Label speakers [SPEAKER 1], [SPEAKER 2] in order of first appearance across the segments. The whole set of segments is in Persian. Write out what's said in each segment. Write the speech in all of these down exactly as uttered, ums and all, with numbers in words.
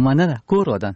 [SPEAKER 1] Manana Korodan.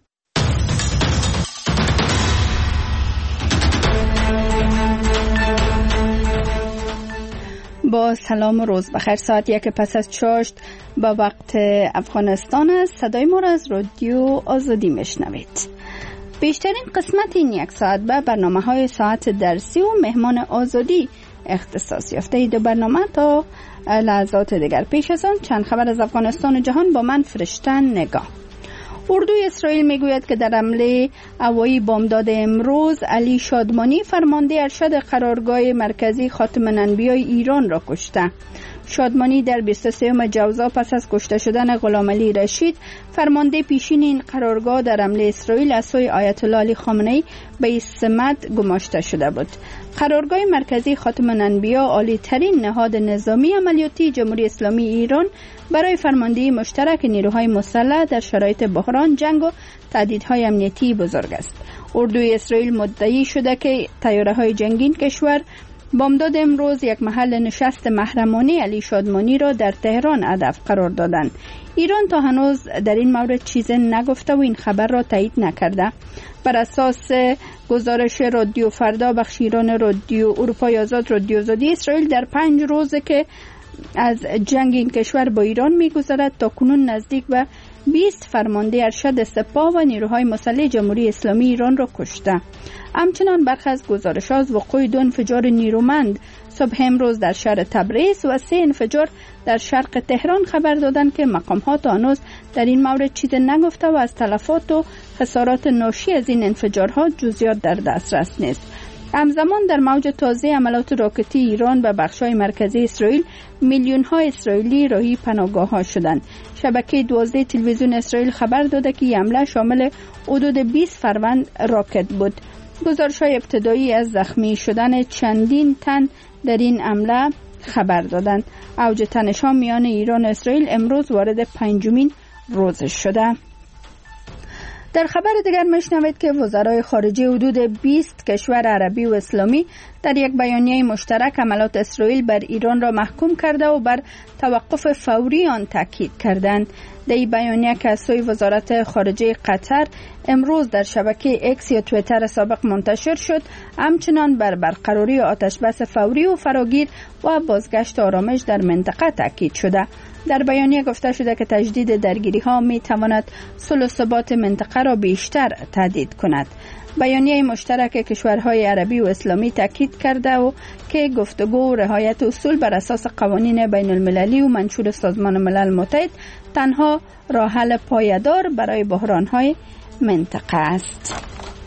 [SPEAKER 2] با سلام و روز بخیر. ساعت یک پس از چاشت با وقت افغانستان است. صدای ما را از رادیو آزادی میشنوید. بیشترین قسمت این یک ساعت به برنامه های ساعت درسی و مهمان آزادی اختصاص یافته. این دو برنامه تا لحظات دیگر. پیش از آن چند خبر از افغانستان و جهان با من فرشته نگاه. اردوی اسرائیل میگوید که در حمله هوایی بامداد امروز علی شادمانی فرمانده ارشد قرارگاه مرکزی خاتم الانبیاء ایران را کشته. شادمانی در بیست و سوم جوزا پس از کشته شدن غلام علی رشید فرمانده پیشین این قرارگاه در حمله اسرائیل از سوی آیت الله علی خامنه‌ای به سمت گماشته شده بود. قرارگاه مرکزی خاتم الانبیاء عالی ترین نهاد نظامی عملیاتی جمهوری اسلامی ایران برای فرماندهی مشترک نیروهای مسلح در شرایط بحران، جنگ و تهدیدهای امنیتی بزرگ است. اردوی اسرائیل مدعی شده که طیاره‌های جنگی کشور بامداد امروز یک محل نشست محرمانه علی شادمانی را در تهران هدف قرار دادند. ایران تا هنوز در این مورد چیزی نگفته و این خبر را تایید نکرده. بر اساس گزارش رادیو فردا بخش ایران رادیو اروپای آزاد رادیو آزادی، اسرائیل در پنج روزه که از جنگ این کشور با ایران می‌گذرد تا کنون نزدیک به بیست فرمانده ارشد سپاه و نیروهای مسلح جمهوری اسلامی ایران را کشته. همچنان برخی از گزارش‌ها از وقوع دو انفجار نیرومند صبح امروز در شهر تبریز و سه انفجار در شرق تهران خبر دادند که مقام‌ها تا هنوز در این مورد چیزی نگفته و از تلفات و خسارات ناشی از این انفجارها جزئیات در دسترس نیست. همزمان در موج تازه عملیات راکتی ایران به بخش‌های مرکزی اسرائیل میلیون‌ها اسرائیلی راهی پناهگاه‌ها شدند. شبکه دوازده تلویزیون اسرائیل خبر داده که این حمله شامل حدود بیست فروند راکت بود. گزارش‌های ابتدایی از زخمی شدن چندین تن در این حمله خبر دادند. اوج تنش‌ها میان ایران و اسرائیل امروز وارد پنجمین روزش شده. در خبر دیگر میشنوید که وزرای خارجه حدود بیست کشور عربی و اسلامی در یک بیانیه مشترک حملات اسرائیل بر ایران را محکوم کرده و بر توقف فوری آن تاکید کردند. در این بیانیه که از سوی وزارت خارجه قطر امروز در شبکه اکس یا توییتر سابق منتشر شد، همچنان بر برقراری آتش بس فوری و فراگیر و بازگشت آرامش در منطقه تاکید شده. در بیانیه گفته شده که تجدید درگیری ها می تواند صلح و ثبات منطقه را بیشتر تهدید کند. بیانیه مشترک کشورهای عربی و اسلامی تاکید کرده و که گفتگو و رعایت اصول بر اساس قوانین بین المللی و منشور سازمان ملل متحد تنها راه حل پایدار برای بحران‌های منطقه است.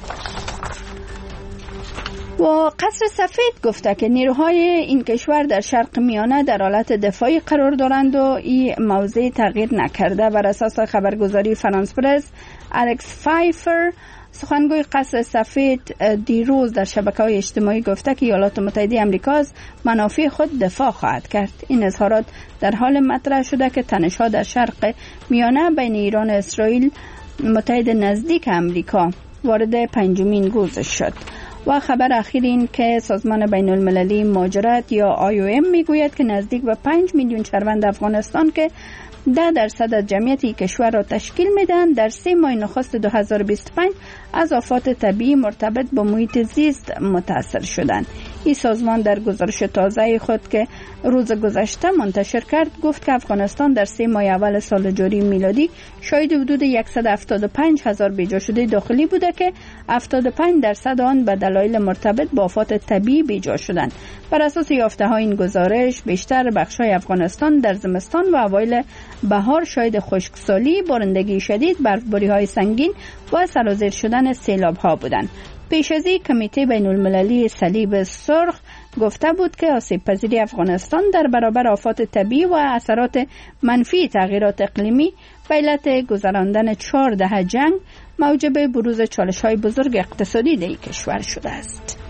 [SPEAKER 2] و قصر سفید گفته که نیروهای این کشور در شرق میانه در حالت دفاعی قرار دارند و این موضوع تغییر نکرده. بر اساس خبرگزاری فرانس پرس، الکس فایفر سخنگوی قصر سفید دیروز در شبکه‌های اجتماعی گفته که ایالات متحده آمریکا از منافع خود دفاع خواهد کرد. این اظهارات در حال مطرح شده که تنش‌ها در شرق میانه بین ایران و اسرائیل متحد نزدیک آمریکا وارد پنجمین روزش شد. و خبر اخیر این که سازمان بین المللی مهاجرت یا آی او ام میگوید که نزدیک به پنج میلیون شهروند افغانستان که ده درصد از جمعیت کشور را تشکیل میدن در سه ماه نخست دو هزار و بیست و پنج از آفات طبیعی مرتبط با محیط زیست متاثر شدند. این سازمان در گزارش تازه خود که روز گذشته منتشر کرد گفت که افغانستان در سه ماه اول سال جاری میلادی شاهد حدود صد و هفتاد و پنج هزار بیجا شده داخلی بوده که هفتاد و پنج درصد آن به دلایل مرتبط با آفات طبیعی بیجا شدند. بر اساس یافته‌های این گزارش بیشتر بخش‌های افغانستان در زمستان و اوایل بهار شاهد خشکسالی، بارندگی شدید، برفباری‌های سنگین و سرازیر شدن سیلاب‌ها بودند. پیش از این کمیته بین المللی صلیب سرخ گفته بود که آسیب پذیری افغانستان در برابر آفات طبیعی و اثرات منفی تغییرات اقلیمی به علت گذراندن چهار دهه جنگ موجب بروز چالش‌های بزرگ اقتصادی در این کشور شده است.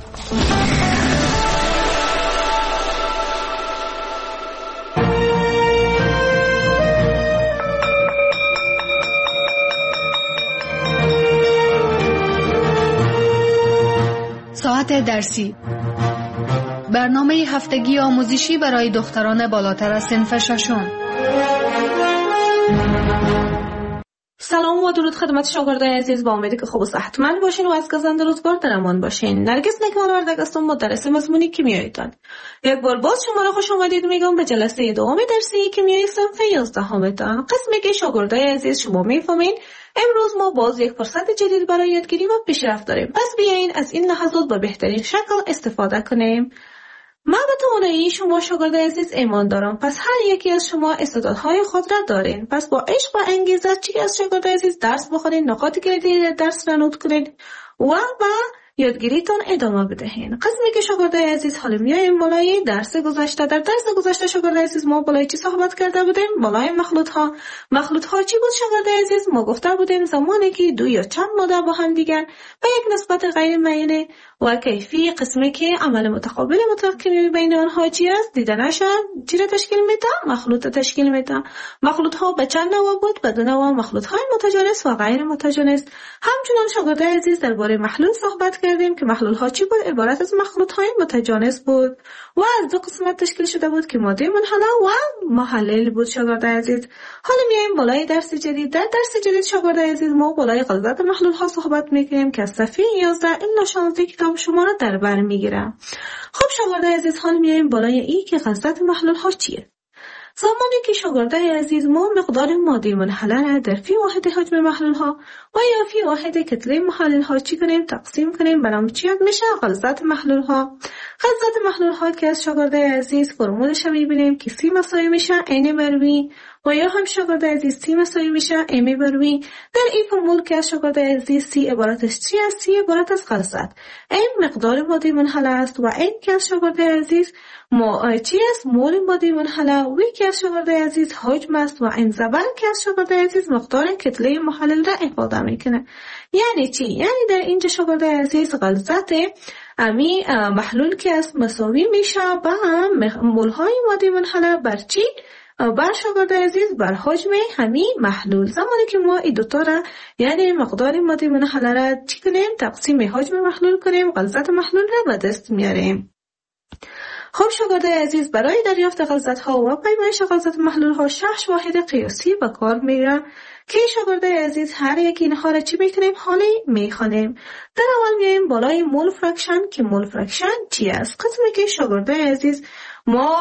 [SPEAKER 3] ساعت درسی، برنامه هفتگی آموزشی برای دختران بالاتر از صنف ششم.
[SPEAKER 1] سلام و درود خدمت شاگردای عزیز، با امیدی که خوب و صحتمند باشین و از گزنده روزگار در امان باشین. نرگس نکمال وردک هستم، مدرس مضمون کیمیایتان. یک بار باز شما را خوش آمدید میگم به جلسه دوم درسی کیمیای صنف یازدهمتان. قسمی که شاگردای عزیز شما میفهمین امروز ما باز یک فرصت جدید برای یادگیری و پیشرفت داریم. پس بیاین از این لحظات به بهترین شکل استفاده کنیم. من به توانایی شما شاگردای عزیز ایمان دارم، پس هر یکی از شما استعدادهای خود را دارین. پس با عشق و انگیزه چی از شاگردای عزیز درس بخونین، نکات کلیدی درس را نوت کنین و با یادگیریتون ادامه بدهین. قسمی که شاگردای عزیز حالا میایم بالای درس گذشته. در درس گذشته شاگردای عزیز ما بالای چی صحبت کرده بودیم؟ بالای مخلوط ها. مخلوط ها چی بود شاگردای عزیز؟ ما گفته بودیم زمانی که دو یا چند ماده با هم دیگر به یک نسبت غیر معینه و کیفی، قسمی که عمل متقابل مترکمی بین آنها چی است دیدنش چی را تشکیل میده؟ مخلوط تشکیل میده. مخلوط ها به چند نوع بود؟ به دو نوع، مخلوط های متجانس و غیر متجانس. همچنان شاگردای عزیز درباره محلول صحبت کردیم که محلول ها چی بود؟ عبارت از مخلوط های متجانس بود و از دو قسمت تشکیل شده بود که ماده منحله و محلل بود. شاگردای عزیز حالا میایم بالای درس جدید. در درس جدید شاگردای عزیز ما بالای غلظت محلول ها صحبت میکنیم که از صفحه یازده الی شانزده کتاب شما را در بر میگیره. خب شاگردای عزیز حالا میایم بالای این که غلظت محلول ها چیه. زمانی که شاگردای عزیز ما مقدار ماده منحله را در فی واحد حجم محلول ها و یا فی واحد کتله محلول ها چی کنیم؟ تقسیم کنیم، برام چی میشه؟ غلظت محلول ها. غلظت محلول ها که از شاگردای عزیز فرمولش میبینیم که سی مساوی میشه n بر v و یا هم شاگردای عزیز سی مساوی میشه m بر v. در این فرمول که از شاگردای عزیز سی عبارت از چی است؟ سی عبارت از غلظت. m مقدار ماده منحله است و n که از شاگردای عزیز ما چی است؟ مول ماده منحله. و که از شاگردای عزیز حجم است و n زبر که از شاگردای عزیز مقدار کتله محلل را افاده میکنه. یعنی چی؟ یعنی در اینجا شاگردای عزیز غلظت امی محلول که است مساوی میشه با مول های ماده منحله بر چی؟ بر شاگردای عزیز بر حجم همین محلول. زمانی که ما این دوتا را یعنی مقدار ماده منحله را چی کنیم؟ تقسیم حجم محلول کنیم، غلظت محلول را به دست میاریم. خب شاگردای عزیز برای دریافت غلظت ها و پیمایش غلظت محلول ها شش واحد قیاسی به کار میره که شاگردای عزیز هر یک اینها را چی میکنیم؟ حالی میخوانیم. در اول میایم بالای مول فرکشن که مول فرکشن چی است؟ قسمی که شاگردای عزیز ما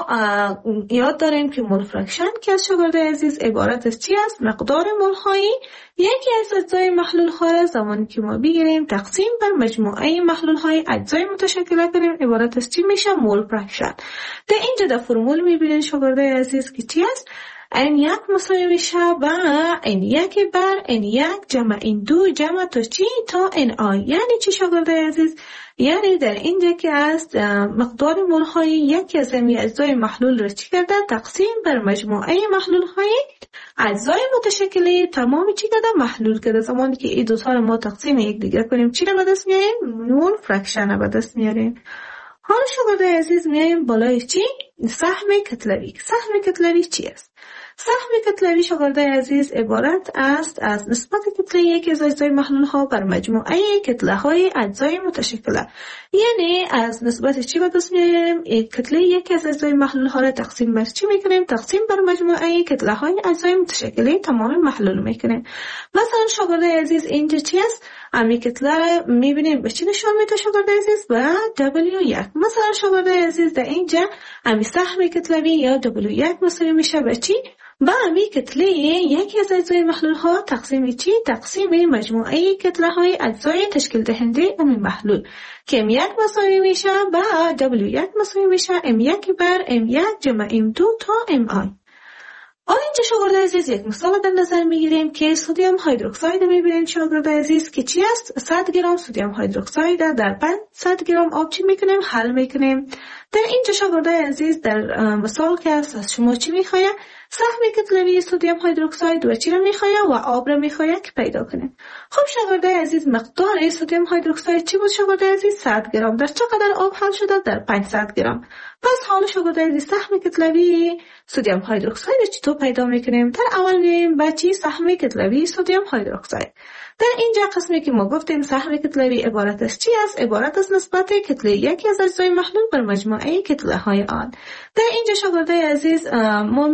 [SPEAKER 1] یاد داریم که مول فرکشن که از شاگردای عزیز عبارت از چی است؟ مقدار مول هایی یکی از اجزای محلول ها را زمانی که ما بگیریم تقسیم بر مجموعه محلول های اجزای متشکل کنیم عبارت از چی میشه؟ مول فرکشن. در اینجا در فرمول میبینین شاگردای عزیز که چی است؟ این یک مساوی میشه با این یک بر این یک جمع این دو جمع تا چی؟ تا این آی. یعنی چی شاگردای عزیز؟ یعنی در اینجا که است مقدار مول های یکی از این اجزای محلول را چی کرده؟ تقسیم بر مجموعه محلول های اجزای متشکلی تمام چی کرده؟ محلول کرده. زمانی که این دوتا را ما تقسیم یک دیگر کنیم چی را به دست میاریم؟ مول فرکشن را به دست میاریم. حالا شاگردای عزیز میایم بالای چی؟ سهم کتلوی. سهم کتلوی چی است؟ سهم کتلوی شاگردای عزیز عبارت است از نسبت کتله یک از اجزای محلول ها بر مجموعه کتله های اجزای متشکله. یعنی از نسبت چی به دست میاریم؟ کتله یک از اجزای محلول ها را تقسیم بر چی میکنیم؟ تقسیم بر مجموعه کتله های اجزای متشکله تمام محلول میکنیم. مثلا شاگردای عزیز اینجا چی است؟ امی کتله میبینیم به چی نشان میده شاگردای عزیز؟ به دبلیو یک. مثلا شاگردای عزیز در اینجا امی سهم کتلوی یا دبلیو یک مساوی میشه به چی؟ با امی کتله یکی از اجزای محلول ها تقسیم چی؟ تقسیم مجموعه کتله های اجزای تشکیل دهنده امی محلول که ام یک مساوی میشه با دبلیو یک مساوی میشه ام یک بر ام یک جمع ام دو تا ام آی. حالا اینجا شاگردای عزیز یک مثال در نظر میگیریم که سدیم هیدروکساید میبینیم شاگردای عزیز که چی است؟ صد گرم سدیم هیدروکساید در پانصد گرم آب چی میکنیم؟ حل میکنیم. در اینجا شاگردای عزیز در مثال که است از شما چی میخواه؟ سهم کتلوی سدیم هیدروکساید و چی را میخواه؟ و آب را میخواه که پیدا کنیم. خب شاگردای عزیز مقدار سدیم هیدروکساید چی بود شاگردای عزیز؟ صد گرم. در چقدر آب حل شده؟ در پانصد گرم. پس حالا شاگردای عزیز سهم کتلوی سدیم هیدروکساید چطور پیدا میکنیم؟ در اول میایم با چی؟ سهم کتلوی سدیم هیدروکساید. در اینجا قسمی که ما گفتیم سهم کتلوی عبارت از چی است؟ عبارت از نسبت کتله یکی از اجزای محلول بر مجموعه کتله های آن. در اینجا شاگردای عزیز ما میگیریم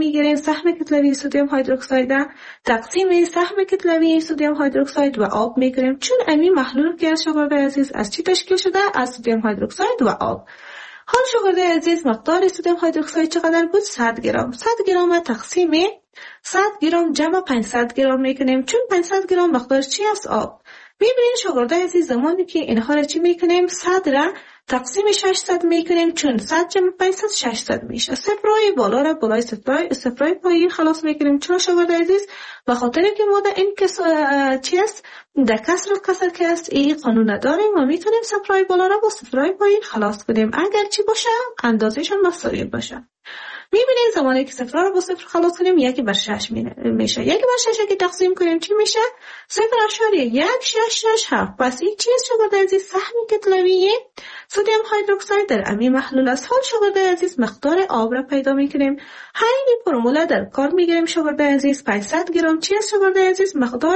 [SPEAKER 1] سهم کتلوی سدیم هیدروکساید تقسیم سهم کتلوی سدیم هیدروکساید و آب میکنیم، چون امی محلول که از شاگرد عزیز از چی تشکیل شده؟ از سدیم هیدروکساید و آب. حال شاگرد عزیز مقدار سدیم هیدروکساید چقدر بود؟ صد گرم. صد گرم تقسیم صد گرم جمع پانصد گرم میکنیم، چون پانصد گرم مقدار چی است؟ آب. میبینید شاگرد عزیز زمانی که اینها را چی میکنیم؟ صد را تقسیم ششصد میکنیم، چون صد جمع پانصد ششصد میشه. صفرای بالا را بالای صفرای صفرای پایین خلاص میکنیم. چرا شاگرد عزیز؟ به خاطر که ما در این کس چی است؟ در کسر کسر که است این قانون داریم و میتونیم صفرای بالا را با صفرای پایین خلاص کنیم اگر چی باشه؟ اندازهشون مساوی باشه. میبینید زمانی که صفر رو با صفر خلاص کنیم یکی بر شش میشه. یکی بر شش که تقسیم کنیم چی میشه؟ صفر اشاریه یک شش شش هفت. پس این چیز شاگرد عزیز سهم کتلوی سدیم هیدروکساید در امی محلول است. حال شاگرد عزیز مقدار آب را پیدا میکنیم. همین فرموله در کار میگیریم شاگرد عزیز. پانصد گرم چی است شاگرد عزیز؟ مقدار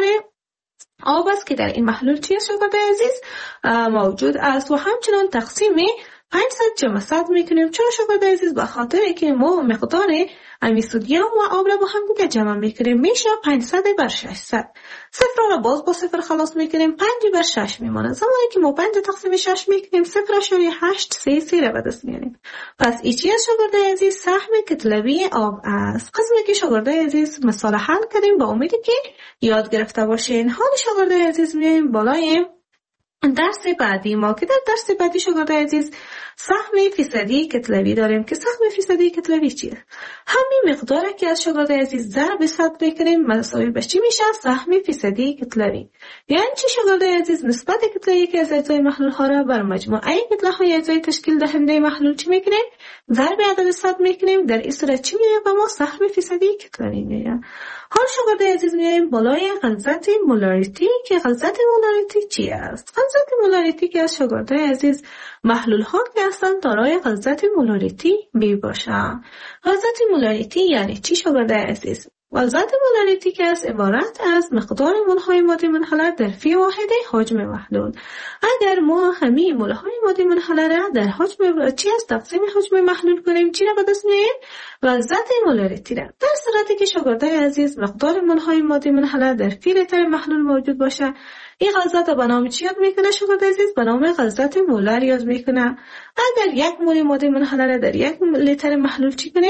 [SPEAKER 1] آب است که در این محلول چی است شاگرد عزیز؟ موجود است و همچنان تقسیم پانصد جمع صد میکنیم. چرا شاگرد عزیز؟ به خاطر که ما مقدار امی سدیم و آب را با هم دیگه جمع میکنیم میشه پانصد بر ششصد. صفر را باز با صفر خلاص میکنیم، پنج بر شش میمونه. زمانی که ما پنج تقسیم شش میکنیم صفر اشاریه هشت سه سه را به دست میاریم. پس این چیز شاگرد عزیز سهم کتلوی آب است. قسمی که شاگرد عزیز مثال حل کردیم با امیدی که یاد گرفته باشین. حال شاگرد عزیز میایم بالای درس بعدی ما که در درس بعدی شاگرد عزیز سهم فیصدی کتلوی داریم که سهم فیصدی کتلوی چیه؟ همین مقداره که از شاگرد عزیز ضرب صد میکنیم مساوی به چی میشه؟ سهم فیصدی کتلوی. یعنی چی شاگرد عزیز؟ نسبت کتلوی که از اجزای محلول ها را بر مجموعه کتله های اجزای تشکیل دهنده محلول چی میکنیم؟ ضرب عدد صد میکنیم. در این صورت چی میشه؟ به ما سهم فیصدی کتلوی میشه. حال شاگرد عزیز میایم بالای غلظت مولاریتی که غلظت مولاریتی چی است؟ غلظت مولاریتی که از شاگرد عزیز محلول ها که هستند دارای غلظت مولاریتی می باشند. غلظت مولاریتی یعنی چی شاگرد عزیز؟ غلظت مولاریتی که از عبارت از مقدار مولهای ماده منحله در فی واحد حجم محلول. اگر ما همه مولهای ماده منحله را در حجم چی از تقسیم حجم محلول کنیم چی را به دست میاریم؟ غلظت مولاریتی را. در صورتی که شاگرد عزیز مقدار مولهای ماده منحله در فی لیتر محلول موجود باشه این غلظت به نام چی یاد میکنه شاگرد عزیز؟ به نام غلظت مولر یاد میکنه. اگر یک مول ماده منحله را در یک لیتر محلول چی کنیم؟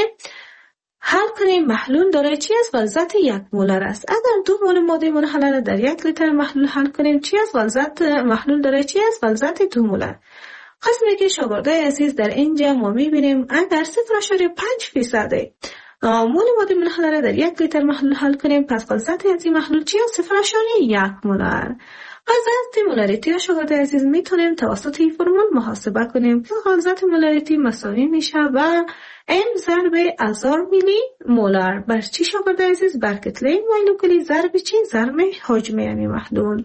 [SPEAKER 1] حل کنیم محلول داره چی از غلظت یک مولر است. اگر دو مول ماده منحله را در یک لیتر محلول حل کنیم چی از غلظت محلول داره چی از غلظت دو مولر. قسمی که شاگرد عزیز در اینجا ما میبینیم اگر صفر اشاریه پنج فیصد مول ماده منحله را در یک لیتر محلول حل کنیم پس غلظت از این محلول چی از صفر اشاریه یک مولر. غلظت مولاریتی را شاگرد عزیز میتونیم توسط این فرمول محاسبه کنیم که غلظت مولاریتی مساوی میشه و ام ضرب هزار میلی مولر بر چی شاگرد عزیز؟ بر کتله مولکولی ضرب چی؟ ضرب حجم یعنی محلول.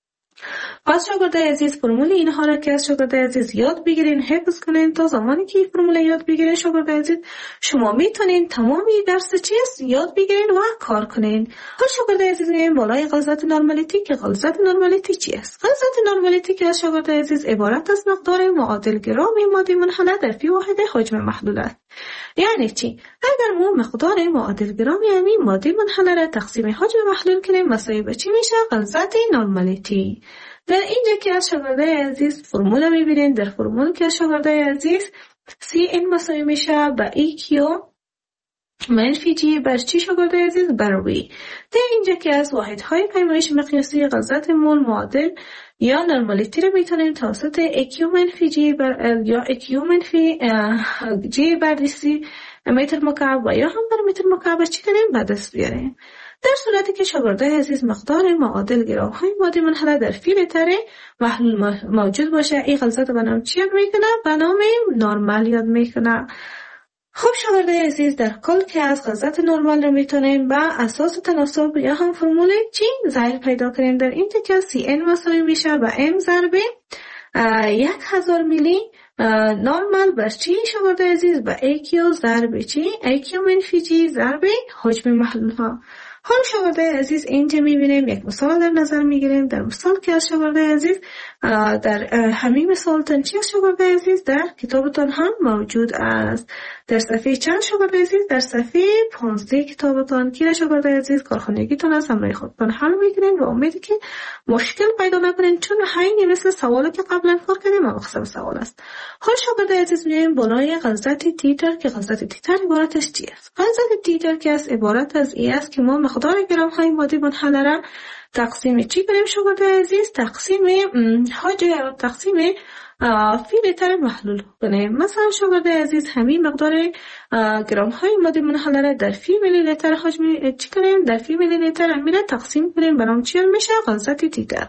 [SPEAKER 1] پس شاگرد عزیز فرمول اینها را که از شاگرد عزیز یاد بگیرین حفظ کنین تا زمانی که این فرمول یاد بگیرین شاگرد عزیز شما میتونین تمامی درس چی است یاد بگیرین و کار کنین. حال شاگرد عزیز میایم بالای غلظت نرمالیتی که غلظت نرمالیتی چی است؟ غلظت نرمالیتی که از شاگرد عزیز عبارت از مقدار معادل گرام ماده منحله در فی واحد حجم محلول است. یعنی چی؟ اگر ما مقدار معادل گرام یعنی ماده منحله را تقسیم حجم محلول کنیم مساوی به چی میشه؟ غلظت نرمالیتی. در اینجا که از شاگرد عزیز فرمول میبینید در فرمول که از شاگرد عزیز سی این مساوی میشه به ای کیو منفی جی بر چی شاگرد عزیز؟ بر وی. در اینجا که از واحدهای پیمایش مقیاسی غلظت مول معادل یا نرمالیتی رو میتونیم توسط ایکیو منفی جی بر یا ایکیو منفی جی بر دیسی متر مکعب و یا هم بر متر مکعب چی کنیم به دست بیاریم. در صورتی که شاگرد عزیز مقدار معادل گرام های ماده منحله در فی لیتر محلول موجود باشه این غلظت به نام چی یاد میکنه؟ به نام نرمال یاد میکنه. خب شاگرد عزیز در کل که از غلظت نرمال رو میتونیم با اساس تناسب یا هم فرمول چی ظاهر پیدا کنیم. در این که سی ان مساوی میشه با ام ضرب یک هزار میلی نرمال بر چی شاگرد عزیز؟ با ایکیو ضرب چی؟ ایکیو منفی جی ضرب حجم محلول ها. حالا شاگردای عزیز اینجا میبینیم یک مثال در نظر میگیریم. در مثال که از شاگردای عزیز در همین مثالتان چی از شاگردای عزیز در کتابتان هم موجود است. در صفحه چند شاگردای عزیز؟ در صفحه پانزده کتابتان که شاگردای عزیز کارخانگیتان از همراه خودتان حل میگیرین و امیدی که مشکل پیدا نکنین، چون همین مثل سوالی که قبلا کار کردیم مقصد سوال است. حال شاگردای عزیز میایم بالای غلظت تیتر که غلظت تیتر عبارتش چی است؟ غلظت تیتر که است عبارت از این است که ما مقدار گرم های ماده منحله را تقسیم چی کنیم شاگردای عزیز؟ تقسیم حاجه یا تقسیم فی لیتر محلول کنیم. مثلا شاگردای عزیز همین مقدار گرم های ماده منحله را در فی میلی لیتر حجم چی کنیم؟ در فی میلی لیتر امیره تقسیم کنیم، برام چی میشه؟ غلظت تیتر.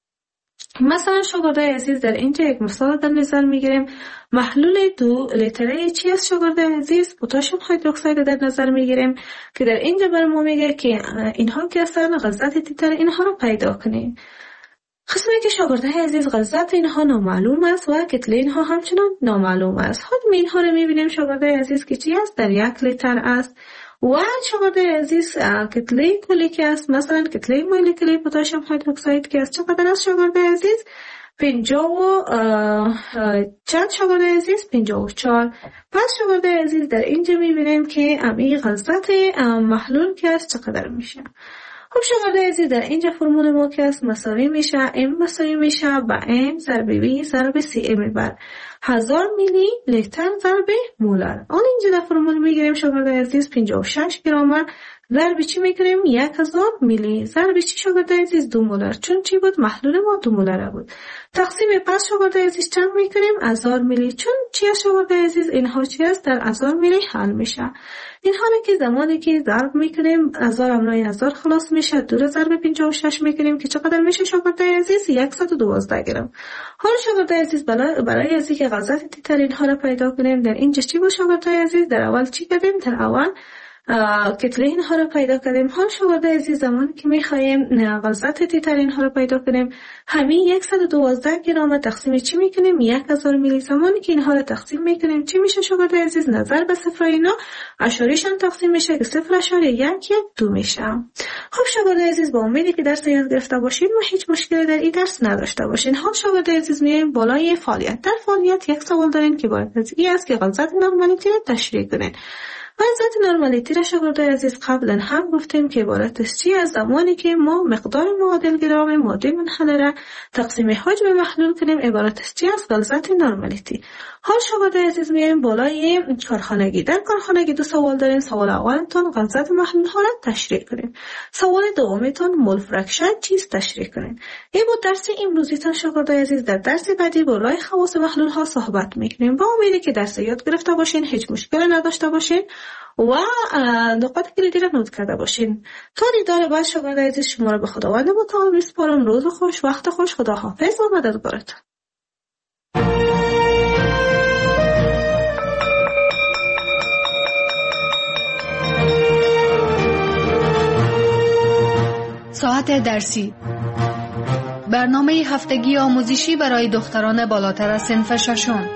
[SPEAKER 1] مثلا شاگردای عزیز در اینجا یک مثال در نظر میگیریم. محلول دو لیتره چی است شاگردای عزیز؟ پتاسیم هیدروکساید در نظر میگیریم که در اینجا بر ما میگه که اینها که هستن غلظت تیتر اینها رو پیدا کنیم. قسمی که شاگردای عزیز غلظت اینها نامعلوم است و کتله اینها همچنان نامعلوم است. خود اینها رو میبینیم شاگردای عزیز که چی است؟ در یک لیتر است. و شاگردای عزیز کتله کلی که است، مثلا کتله مولکولی پتاسیم هیدروکساید که است چقدر است شاگردای عزیز؟ پنجاه و چند شاگردای عزیز؟ پنجاه و چهار. پس شاگردای عزیز در اینجا میبینیم که امی غلظت محلول که است چقدر میشه. خب شاگردای عزیز در اینجا فرمول ما که است مساوی میشه ام مساوی میشه با ام ضرب وی ضرب سی ام بر هزار میلی لیتر ضرب مولر. آن اینجا در فرمول میگیریم شاگردای عزیز پنجاه و شش گرم ضرب چی میکنیم؟ یک هزار میلی ضرب چی شاگردای عزیز؟ دو مولر، چون چی بود؟ محلول ما دو مولر بود. تقسیم پس شاگردای عزیز چند میکنیم؟ هزار میلی، چون چی شاگردای عزیز؟ اینها چی است؟ در هزار میلی حل میشه. اینها رو که زمانی که ضرب میکنیم هزار املای هزار خلاص میشه، دو رو ضرب پنجاه و شش میکنیم که چقدر میشه شاگردای عزیز؟ صد و دوازده گرم. حالا شاگردای عزیز برای از اینکه غلظت تیتر اینها رو پیدا کنیم در اینجا چی بود شاگردای عزیز؟ در اول چی کردیم؟ در اول کتله اینها رو پیدا کردیم. حال شاگردای عزیز زمانی که میخوایم غلظت تیتر اینها رو پیدا کنیم همین صد و دوازده گرم تقسیم چی میکنیم؟ هزار میلی. زمانی که اینها رو تقسیم میکنیم چی میشه شاگردای عزیز؟ نظر به صفر اینا اشاریشان تقسیم میشه که صفر اشاری یک یک دو میشه. خب شاگردای عزیز با امیدی که درس یاد گرفته باشین و هیچ مشکلی در این درس نداشته باشین. حال شاگردای عزیز میایم بالای فعالیت. در فعالیت یک سوال دارین که باید از این است که غلظت نرمالیتی رو تشریح کنین. غلظت نرمالیتی را شاگردای عزیز قبلا هم گفتیم که عبارت است چی؟ از زمانی که ما مقدار معادل گرم ماده منحله را تقسیم حجم محلول کنیم عبارت است چی؟ از غلظت نرمالیتی. حال شاگردای عزیز میایم بالای کارخانگی. در کارخانگی دو سوال داریم. سوال اولتون غلظت محلول ها را تشریح کنیم. سوال دومتون مول فرکشن چیست تشریح کنیم. این بود درس امروزیتون شاگردای عزیز. در درس بعدی بالای خواص محلول ها صحبت میکنیم. با امیدی که درس یاد گرفته باشین، هیچ مشکلی نداشته باشین و نقاط کلیدی را نوت کرده باشین. تا دیدار بعد شاگردای عزیز شما را به خداوند متعال میسپارم. روز خوش، وقت خوش، خدا حافظ و مددگارتون.
[SPEAKER 3] ساعت درسی، برنامه هفتگی آموزشی برای دختران بالاتر از صنف ششم.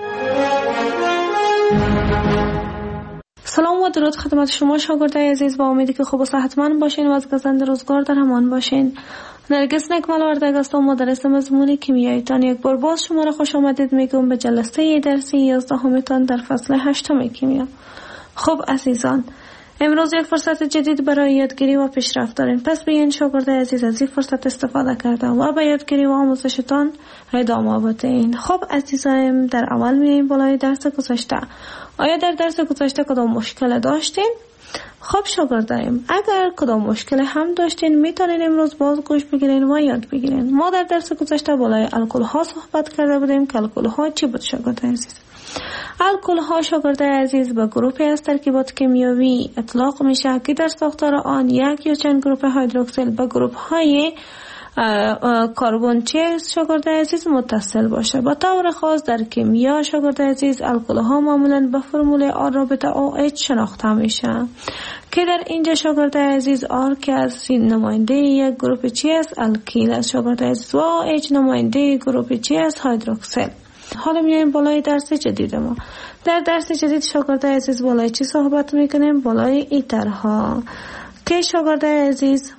[SPEAKER 1] سلام و درود خدمت شما شاگردای عزیز. با امیدی که خوب و صحتمند باشین و از گزند روزگار در امان باشین. نرگس نکمل وردگ هستم، مدرس مضمون کیمیاییتان. یک بار باز شما را خوش آمدید میگم به جلسه درسی یازدهمتان در فصل هشتم کیمیا. خب عزیزان، امروز یک فرصت جدید برای یادگیری و پیشرفت داریم. پس بیاین شاگردای عزیز از این فرصت استفاده کرده و به یادگیری و آموزشتان ادامه بدهید. خب عزیزایم، در اول میایم بالای درس گذشته. آیا در درس گذشته کدام مشکل داشتین؟ خب شاگردایم، اگر کدام مشکل هم داشتین میتونین امروز باز گوش بگیرین و یاد بگیرین. ما در درس گذشته بالای الکل ها صحبت کرده بودیم که الکل ها چی بود شاگردای عزیز؟ الکل ها شاگردای عزیز به گروهی از ترکیبات کیمیایی اطلاق میشه که در ساختار آن یک یا چند گروه هیدروکسیل به گروه های کربن چهل شاگردای عزیز متصل باشه. با طور خاص در کیمیا شاگردای عزیز الکل ها معمولا به فرمول آر رابطه او اچ شناخته میشه که در اینجا شاگردای عزیز آر که از نماینده یک گروه چی است؟ الکیل است شاگردای عزیز و اچ نماینده گروه چی است؟ هیدروکسیل. حالا میایم بالای درس جدید ما. در درس جدید شاگردای عزیز بالای چی صحبت میکنیم؟ بالای ایترها که شاگردای عزیز،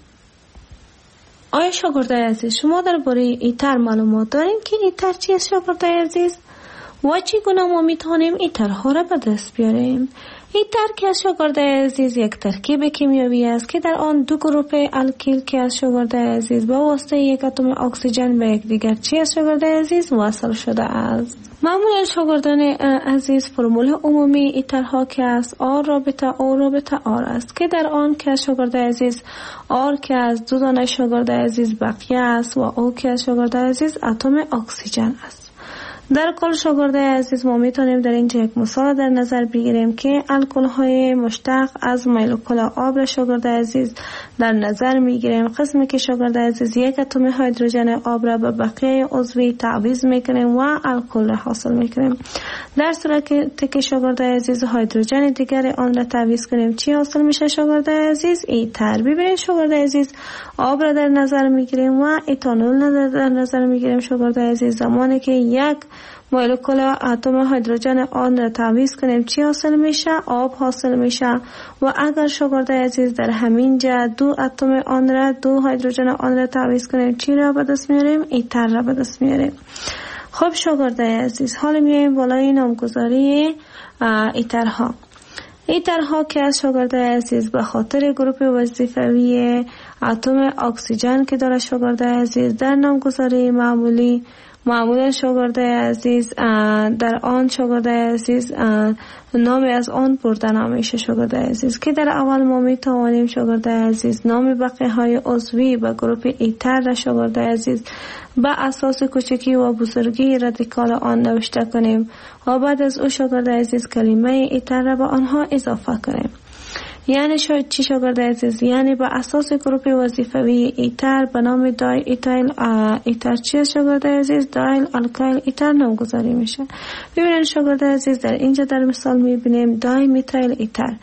[SPEAKER 1] آیا شاگردای عزیز شما درباره ایتر معلومات دارین که ایتر چیست شاگردای عزیز؟ و چگونه ما میتونیم ایترها را به دست بیاریم؟ ایتر که از شاگردای عزیز یک ترکیب کیمیایی است که در آن دو گروه الکیل که از شاگردای عزیز با واسطه یک اتم اکسیژن به یک دیگر چی از شاگردای عزیز وصل شده است. معمولا شاگردان عزیز فرمول عمومی ایترها که از آر رابطه او رابطه آر است که در آن که از شاگردای عزیز آر که از دو دانه شاگردای عزیز بقیه است و او که از شاگردای عزیز اتم اکسیژن است. در کل شاگردای عزیز ما میتونیم در اینجا یک مثال در نظر بگیریم که الکل های مشتق از مولکول آب را شاگردای عزیز در نظر میگیریم. قسمی که شاگردای عزیز یک اتم هیدروژن آب را به بقیه عضوی تعویض میکنیم و الکل را حاصل میکنیم. در صورتی که شاگردای عزیز هیدروژن دیگر آن را تعویض کنیم چی حاصل میشه شاگردای عزیز؟ ایتر. ببینید شاگردای عزیز آب را در نظر میگیریم و ایتانول را در نظر میگیریم شاگردای عزیز. زمانی که یک مولکول اتم هیدروژن آن را تعویض کنیم چی حاصل میشه؟ آب حاصل میشه. و اگر شاگردای عزیز در همین جا دو اتم آن را دو هیدروژن آن را تعویض کنیم چی را به دست میاریم؟ ایتر را به دست میاریم. خب شاگردای عزیز حالا میایم بالای نامگذاری ایترها. ایترها که از شاگردای عزیز به خاطر گروه وظیفوی اتم اکسیژن که داره شاگردای عزیز در نامگذاری معمولی معمولا شاگردای عزیز در آن شاگردای عزیز نام از آن برده نمیشه شاگردای عزیز که در اول ما می توانیم شاگردای عزیز نام بقیه های عضوی به گروه ایتر را شاگردای عزیز به اساس کوچکی و بزرگی رادیکال آن نوشته کنیم و بعد از او شاگردای عزیز کلمه ایتر را به آنها اضافه کنیم. یعنی شاید چی شاگردای عزیز؟ یعنی به اساس گروه وظیفوی ایتر به نام دای ایتایل ایتر چی شاگردای عزیز؟ دایل الکایل ایتر نامگذاری میشه. ببینید شاگردای عزیز در اینجا در مثال میبینیم دای میتایل ایتر.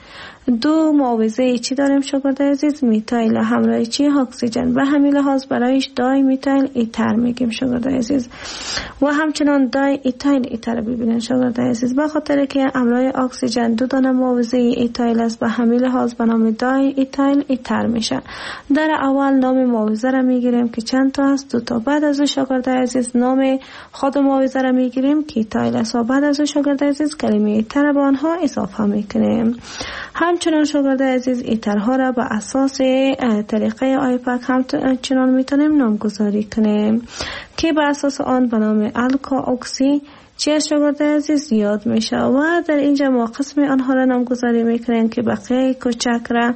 [SPEAKER 1] دو معاوضه چی داریم شاگردای عزیز؟ میتایل همراه چی؟ اکسیژن. به همین لحاظ برایش دای میتایل ایتر میگیم شاگردای عزیز. و همچنان دای ایتایل ایتر ببینید شاگردای عزیز به خاطر که همراه اکسیژن دو دانه معاوضه ایتایل است به همین لحاظ به نام دای ایتایل ایتر میشه. در اول نام معاوضه را میگیریم که چند تا است؟ دو تا. بعد از شاگردای عزیز نام خود معاوضه را میگیریم که ایتایل است و بعد از شاگردای عزیز کلمه ایتر به آنها اضافه میکنیم. همچنان شاگردای عزیز ایترها را به اساس طریقه آیپک همچنان میتونیم نامگذاری کنیم که به اساس آن به نام الکا اکسی چه شاگردای عزیز یاد میشه و در اینجا ما قسم آنها را نامگذاری میکنیم که بقیه کوچک را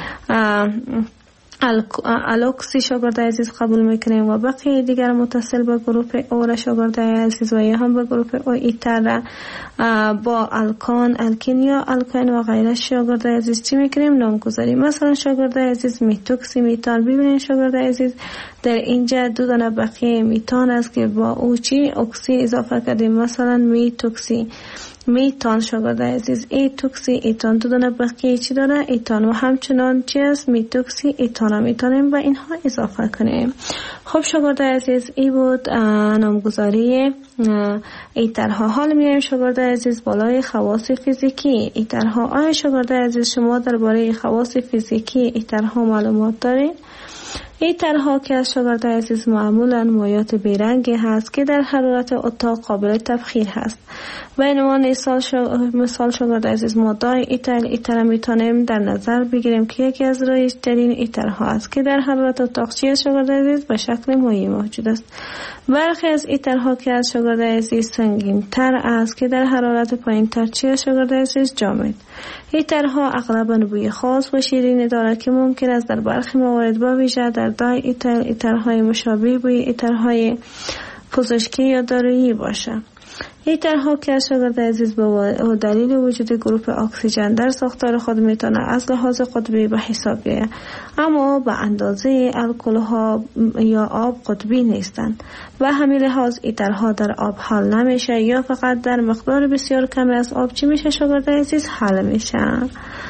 [SPEAKER 1] الوکسی شاگردای عزیز قبول میکنیم و بقیه دیگر متصل به گروه او را شاگردای عزیز و یا هم به گروه او ایتر را با الکان الکین یا الکین و غیره شاگردای عزیز چی میکنیم؟ نامگذاری. مثلا شاگردای عزیز میتوکسی میتان. ببینید شاگردای عزیز در اینجا دو دانه بقیه میتان است که با او چی اکسی اضافه کردیم مثلا میتوکسی میتان شاگردای عزیز ایتوکسی ایتان دو دانه بقیه چی داره؟ ایتان. و همچنان چی است؟ میتوکسی ایتان هم میتونیم و اینها اضافه کنیم. خب شاگردای عزیز ای بود نامگذاری ایترها. حال میایم شاگردای عزیز بالای خواص فیزیکی ایترها. آیا شاگردای عزیز شما درباره خواص فیزیکی ایترها معلومات دارید؟ ایترها که از شاگردای عزیز معمولا مایات بیرنگی هست که در حرارت اتاق قابل تبخیر هست. به عنوان مثال شاگردای عزیز ما دای ایتایل ایتر میتونیم در نظر بگیریم که یکی از رایج ترین ایترها است که در حرارت اتاق چی از شاگردای عزیز به شکل مایع موجود است. برخی از ایترها که از شاگردای عزیز سنگین تر است که در حرارت پایین تر چی از شاگردای عزیز جامد. ایترها اغلباً بوی خاص و شیرینی دارد که ممکن است در برخی موارد با ویژه در دای ایتایل ایترهای مشابه بوی ایترهای پزشکی یا دارویی باشد. ایترها که از شاگردای عزیز به دلیل وجود گروه اکسیژن در ساختار خود میتونه از لحاظ قطبی به حساب بیاید اما به اندازه الکل ها یا آب قطبی نیستند. و همین لحاظ ایترها در آب حل نمیشه یا فقط در مقدار بسیار کمی از آب چی میشه شاگردای عزیز حل میشه.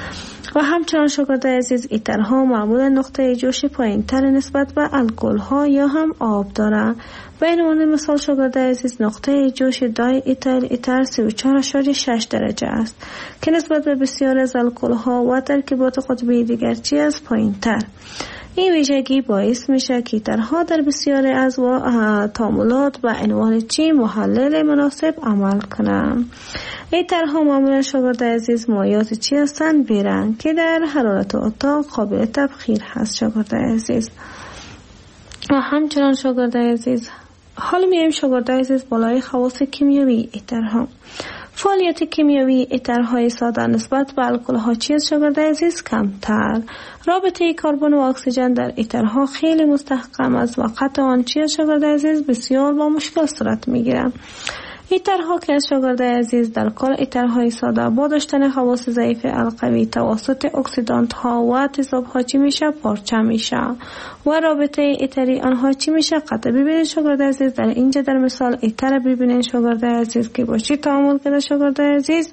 [SPEAKER 1] و همچنان شاگردای عزیز ایترها معمولا نقطه جوش پایین تر نسبت به الکل ها یا هم آب دارند. به عنوان مثال شاگردای عزیز نقطه جوش دای ایتایل ایتر سی و چهار ممیز شش درجه است که نسبت به بسیار از الکل ها و ترکیبات قطبی دیگر چی از پایین تر. این ویژگی باعث میشه که ایترها در بسیاری از تعاملات با عنوان چی محلل مناسب عمل کنند. ایترها معمولا شاگردای عزیز مایعات چی هستند؟ بیرنگ که در حرارت اتاق قابل تبخیر هست شاگردای عزیز. و همچنان شاگردای عزیز حالا میایم شاگردای عزیز بالای خواص کیمیایی ایترها. فعالیت کیمیایی ایترهای ساده نسبت به الکل‌ها چیز شاگردای عزیز کمتر. رابطه کربن و اکسیژن در ایترها خیلی مستحکم است و قطع آن چیز شاگردای عزیز بسیار با مشکل صورت میگیرد. ایترها که از شاگردای عزیز در کل ایترهای ساده با داشتن خواص ضعیف القوی توسط اکسیدانت ها و تیزاب ها چی میشه؟ پارچه میشه و رابطه ایتری آنها چی میشه؟ قطع. ببینید شاگردای عزیز در اینجا در مثال ایتر ببینید شاگردای عزیز که با چی تعامل کرده شاگردای عزیز؟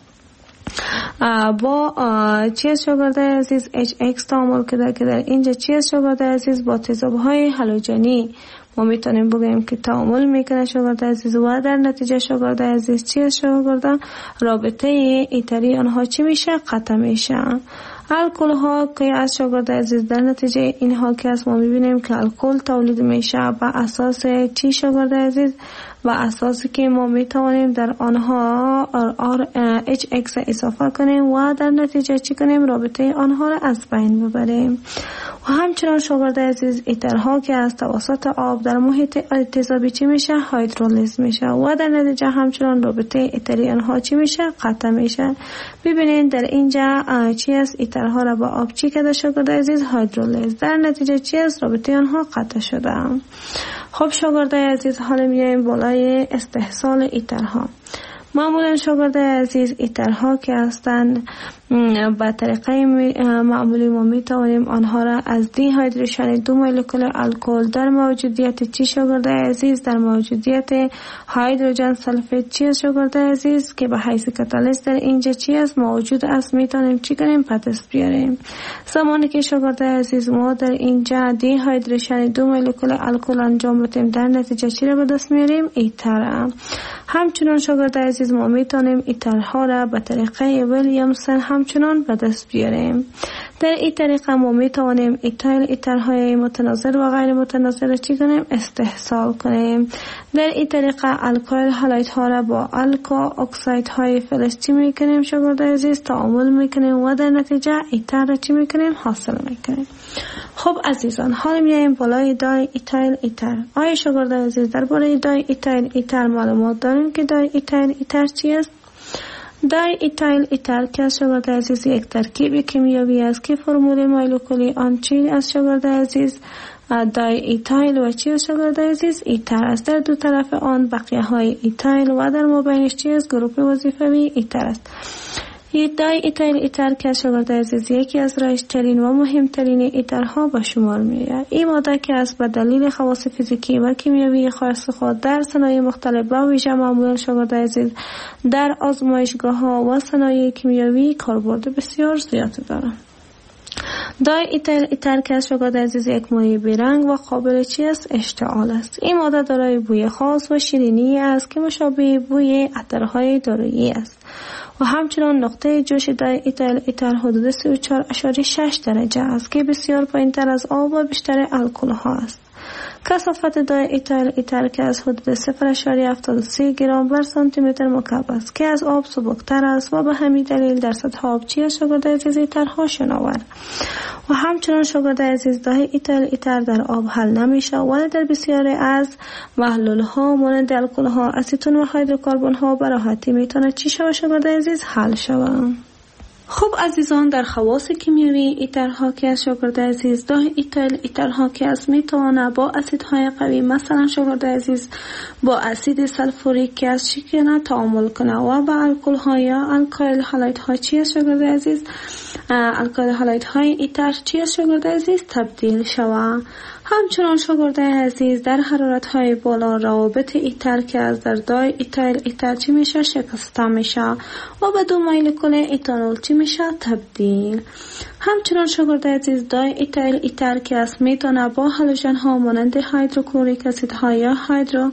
[SPEAKER 1] با چیز شاگردای عزیز اچ ایکس تعامل کرده که در اینجا چیز شاگردای عزیز با تیزاب های هالوژنی ما میتونیم بگیم که تعامل میکنه شاگردای عزیز و در نتیجه شاگردای عزیز چی شاگردان رابطه ایتری آنها چی میشه؟ قطع میشه. الکل ها که از شاگردای عزیز در نتیجه اینها که از ما میبینیم که الکل تولید میشه با اساس چی شاگردای عزیز؟ و اساسی که ما میتوانیم در آنها آر اچ ایکس اضافه کنیم و در نتیجه چی کنیم؟ رابطه آنها را از بین ببریم. و همچنان شاگردای عزیز ایترها که از توسط آب در محیط تیزابی چی میشه؟ هیدرولیز میشه و در نتیجه همچنان رابطه ایتری آنها چی میشه؟ قطع میشه. ببینید در اینجا چی است؟ ایترها را با آب چی کرده شاگردای عزیز؟ هیدرولیز. در نتیجه چی است؟ رابطه آنها قطع شده. خب شاگردای عزیز حالا میایم بالای استحصال ایترها. معمولا شاگردای عزیز ایترها که هستند با طریقه معمولی ما میتوانیم آنها را از دی هایدریشن دو مولکول الکل در موجودیت چی شاگردای عزیز؟ در موجودیت هیدروژن سلفید چی شاگردای عزیز که به حیث کاتالیست در اینجا چی است موجود است میتونیم چی کنیم؟ به دست بیاریم. زمانی که شاگردای عزیز ما در اینجا دی هایدریشن دو مولکول الکل انجام بدیم در نتیجه چی را به دست میاریم؟ ایتر. همچنان شاگردای عزیز ما میتونیم ایترها را به طریقه ویلیامسون همچنان به دست بیاریم. در این طریقه ما میتوانیم ایتایل ایترهای متناظر و غیر متناظر را چی کنیم؟ استحصال کنیم. در این طریقه الکایل هالایت ها را با الکا اکساید های فلز چی میکنیم شاگردای عزیز؟ تعامل میکنیم و در نتیجه ایتر را چی میکنیم؟ حاصل میکنیم. خب عزیزان حالا میایم بالای دای ایتایل ایتر. آیا شاگردای عزیز درباره دای ایتایل ایتر معلومات داریم که دای ایتایل ایتر چی است؟ دای ایتایل ایتر که از شاگردای عزیز یک ترکیب کیمیایی است که فرمول مولکولی آن چی از شاگردای عزیز؟ دای ایتایل و چی از شاگردای عزیز؟ ایتر است. در دو طرف آن بقیه های ایتایل و در مابینش چی است؟ گروپ وظیفوی ایتر است. دای ایتایل ایتر که از شاگردای عزیز یکی از رایج‌ترین و مهمترین ایترها به شمار میآید. این ماده که از به دلیل خواص فیزیکی و کیمیایی خاص خود در صنایع مختلف با ویژه معمولا شاگردای عزیز در آزمایشگاه ها و صنایع کیمیایی کاربرد بسیار زیادی دارند. دای ایتایل ایتر که از شاگردای عزیز یک مایع بیرنگ و قابل چی است؟ اشتعال است. این ماده دارای بوی خاص و شیرینی است که مشابه بوی عطرهای دارویی است و همچنان نقطه جوش دای ایتایل ایتر حدود سی و چهار ممیز شش درجه است که بسیار پایین‌تر از آب و بیشتر الکل ها است. کثافت دای ایتایل ایتر که از حدود صفر ممیز هفتاد و سه گرم بر سانتی متر مکعب است که از آب سبکتر است و به همین دلیل در سطح آب چی است شاگردای عزیز ایترها شناور. و همچنان شاگردای عزیز دای ایتایل ایتر در آب حل نمیشه ولی در بسیاری از محلول ها مانند الکل ها، اسیتون و هیدروکربن ها به راحتی میتونه چی شود شاگردای عزیز؟ حل شود. خب عزیزان در خواص کیمیایی ایترها که از شاگردای عزیز دای ایتایل ایترها که از میتونه با اسیدهای قوی مثلا شاگردای عزیز با اسید سلفوریک که از شکر تعامل کنه و با الکل ها یا الکایل هالایت ها چی از شاگردای عزیز الکایل هالایت های ایتر چی از شاگردای عزیز تبدیل شود. همچنان شاگرده عزیز در حرارت‌های بالا روابط ایتر که از در دای ایتایل ایتر چی میشه شکسته میشه و به دو مولکول ایتانول چی میشه تبدیل. همچنان شاگرده عزیز دای ایتایل ایتر که از میتونه با هالوژن ها مانند هیدروکلوریک اسید ها یا هیدرو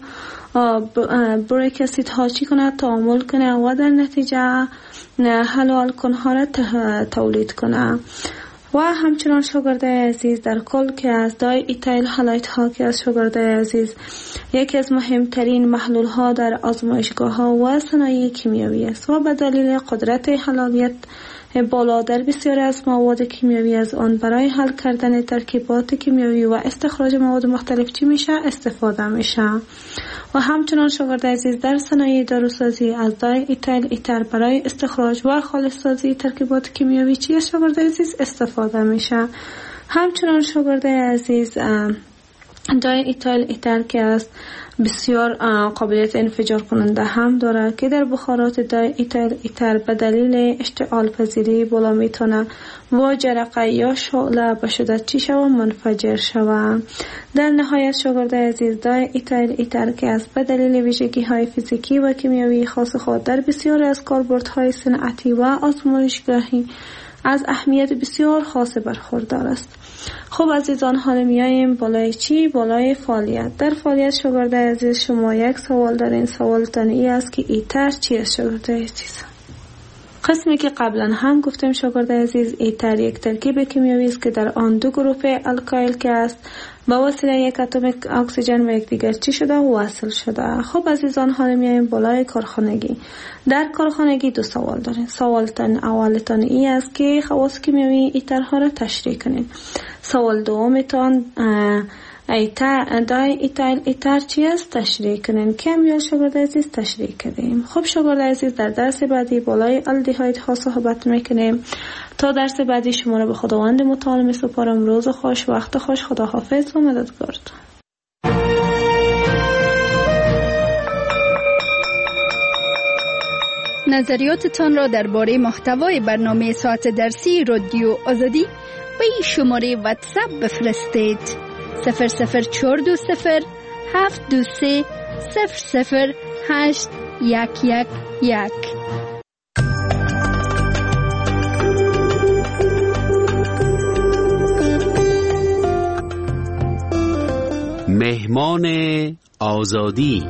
[SPEAKER 1] بوریک اسید ها چی کنه تعامل کنه و در نتیجه هالو آلکن ها را تولید کنه. و همچنان شاگرده عزیز در کل که از دای ایتایل هالایت ها که از شاگرده عزیز یکی از مهمترین محلول ها در آزمایشگاه ها و صنایع کیمیایی است و به دلیل قدرت حلالیت بالا در بسیاری از مواد کیمیایی از آن برای حل کردن ترکیبات کیمیایی و استخراج مواد مختلف چی میشه استفاده میشه. و همچنان شاگرد عزیز در صنایع داروسازی از دای ایتایل ایتر برای استخراج و خالص سازی ترکیبات کیمیایی چی از شاگرد عزیز استفاده میشه. همچنان شاگرد عزیز دای ایتایل ایتر که است بسیار قابلیت انفجار کننده هم داره که در بخارات دای ایتایل ایتر به دلیل اشتعال پذیری بالا میتونه و جرقه یا شعله به شدت چی شود منفجر شود. در نهایت شاگرد عزیز دای ایتایل ایتر که است به دلیل ویژگی های فیزیکی و کیمیایی خاص خود در بسیار از کاربردهای صنعتی و آزمایشگاهی از اهمیت بسیار خاص برخوردار است. خب عزیزان حالا میاییم بالای چی؟ بالای فعالیت. در فعالیت شاگرد عزیز شما یک سوال دارین. سوالتان ای است که ایتر چی است شاگرد عزیز؟ قسمی که قبلا هم گفتیم شاگرد عزیز ایتر یک ترکیب کیمیایی است که در آن دو گروه الکایل که است با واسطه یک اتم اکسیژن و یکدیگر چی شده وصل شده. خب عزیزان حالا میایم بالای کارخانگی. در کارخانگی دو سوال دارین. سوالتان اولتان ای است که خواص کیمیایی ایترها را تشریح کنین. سوال دومتان ایتر دای ایتایل ایتر چی است تشریح کنین. کم یا شاگرد عزیز تشریح کردیم. خب شاگرد عزیز در درس بعدی بالای الدهاید ها صحبت میکنیم. تا درس بعدی شما را به خداوند متعال میسپارم. روز خوش، وقت خوش، خداحافظ و مددگارتون.
[SPEAKER 2] نظریاتتان را درباره محتوای برنامه ساعت درسی رادیو آزادی به این شماره واتساپ بفرستید. صفر صفر چهار دو صفر هفت دو سه صفر صفر هشت یک یک یک.
[SPEAKER 4] مهمان آزادی.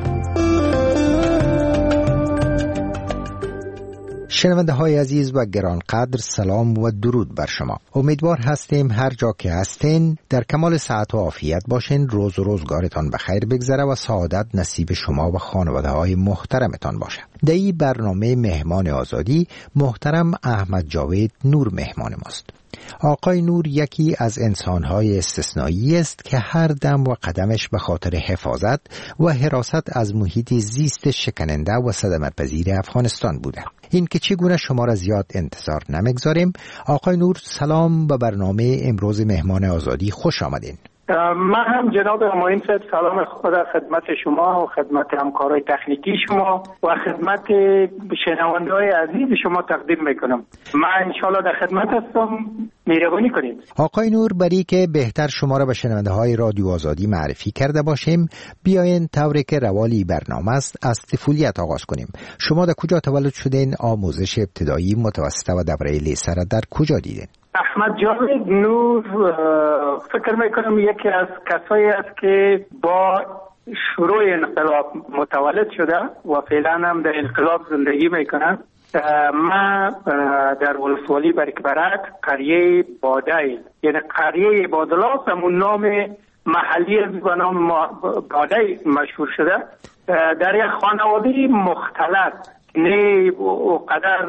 [SPEAKER 5] شنونده های عزیز و گرانقدر سلام و درود بر شما. امیدوار هستیم هر جا که هستین در کمال صحت و عافیت باشین. روز و روزگارتان بخیر بگذره و سعادت نصیب شما و خانواده های محترمتان باشه. در این برنامه مهمان آزادی محترم احمد جاوید نور مهمان ماست. آقای نور یکی از انسان‌های استثنایی است که هر دم و قدمش به خاطر حفاظت و حراست از محیط زیست شکننده و صدمت‌پذیر افغانستان بوده. این که چگونه شما را زیاد انتظار نمیگذاریم. آقای نور سلام به برنامه امروز مهمان آزادی، خوش آمدین.
[SPEAKER 6] من هم جناب همایون صاحب سلام خود خدمت شما و خدمت همکارای تکنیکی شما و خدمت شنونده‌های عزیز شما تقدیم میکنم. من انشالله در خدمت هستم، مهربانی کنید.
[SPEAKER 5] آقای نور برای که بهتر شما را به شنونده‌های رادیو آزادی معرفی کرده باشیم، بیاین طوری که روالی برنامه است از طفولیت آغاز کنیم. شما در کجا تولد شدین؟ آموزش ابتدایی، متوسطه و دوره لیسه را در کجا دیدین؟
[SPEAKER 6] احمد جاوید نور فکر میکنم یکی از کسایی است که با شروع انقلاب متولد شده و فعلا هم در انقلاب زندگی میکنه. من در ولسوالی برکبرک قریه بادای یعنی قریه بادلاس همون نام محلی از به نام بادای مشهور شده. در یک خانواده مختلط نه اونقدر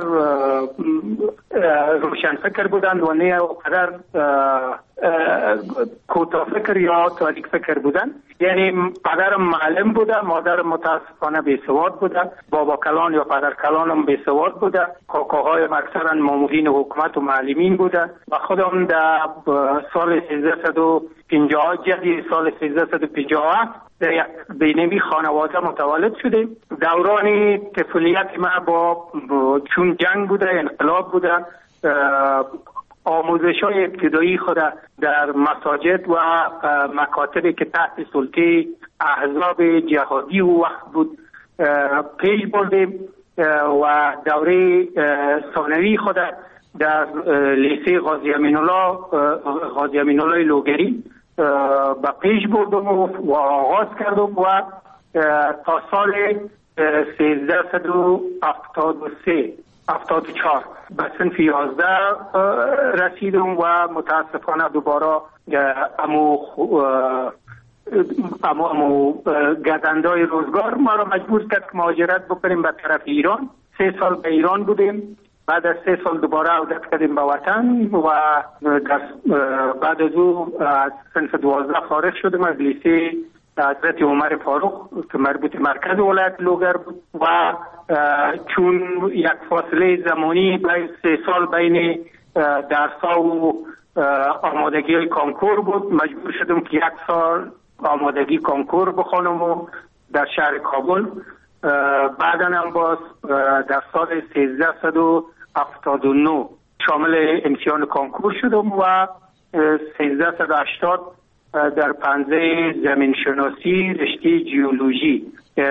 [SPEAKER 6] روشن فکر بودند و نه اونقدر کوتاه فکر یا تاریک فکر بودند. یعنی پدرم معلم بوده، مادرم متاسفانه بیسواد بوده، بابا کلان یا پدر کلانم بیسواد بوده، کاکاهایم اکثرا مامورین حکومت و معلمین بوده و خودم در سال سیزده و پنجاه جدی سال سیزده و پنجاه در یک بینمی خانواده متولد شدیم. دوران طفولیت ما با چون جنگ بوده، انقلاب بوده، آموزش‌های ابتدایی خود در مساجد و مکاتبی که تحت سلطه احزاب جهادی و وقت بود پیش بردیم و دوره ثانوی خود در لیسه غازی امین الله غازی امین الله لوگری به پیش بردم و آغاز کردم و تا سال سیزده و هفتاد و سه هفتاد و چهار به صنف یازده رسیدم و متاسفانه دوباره امو امو امو گزندای روزگار ما را مجبور کرد که مهاجرت بکنیم به طرف ایران. سه سال به ایران بودیم، بعد از سه سال دوباره عودت کردیم به وطن و بعد از او از صنف دوازده فارغ شدم از لیسه حضرت عمر فاروق که مربوط مرکز ولایت لوگر بود و چون یک فاصله زمانی بین سه سال بین درس‌ها و آمادگی های کانکور بود، مجبور شدم که یک سال آمادگی کانکور بخوانم و در شهر کابل. بعدا هم باز در سال سیزده و هفتاد و نه شامل امتحان کانکور شدم و سیزده و هشتاد در پنزه زمین شناسی رشته جیولوژی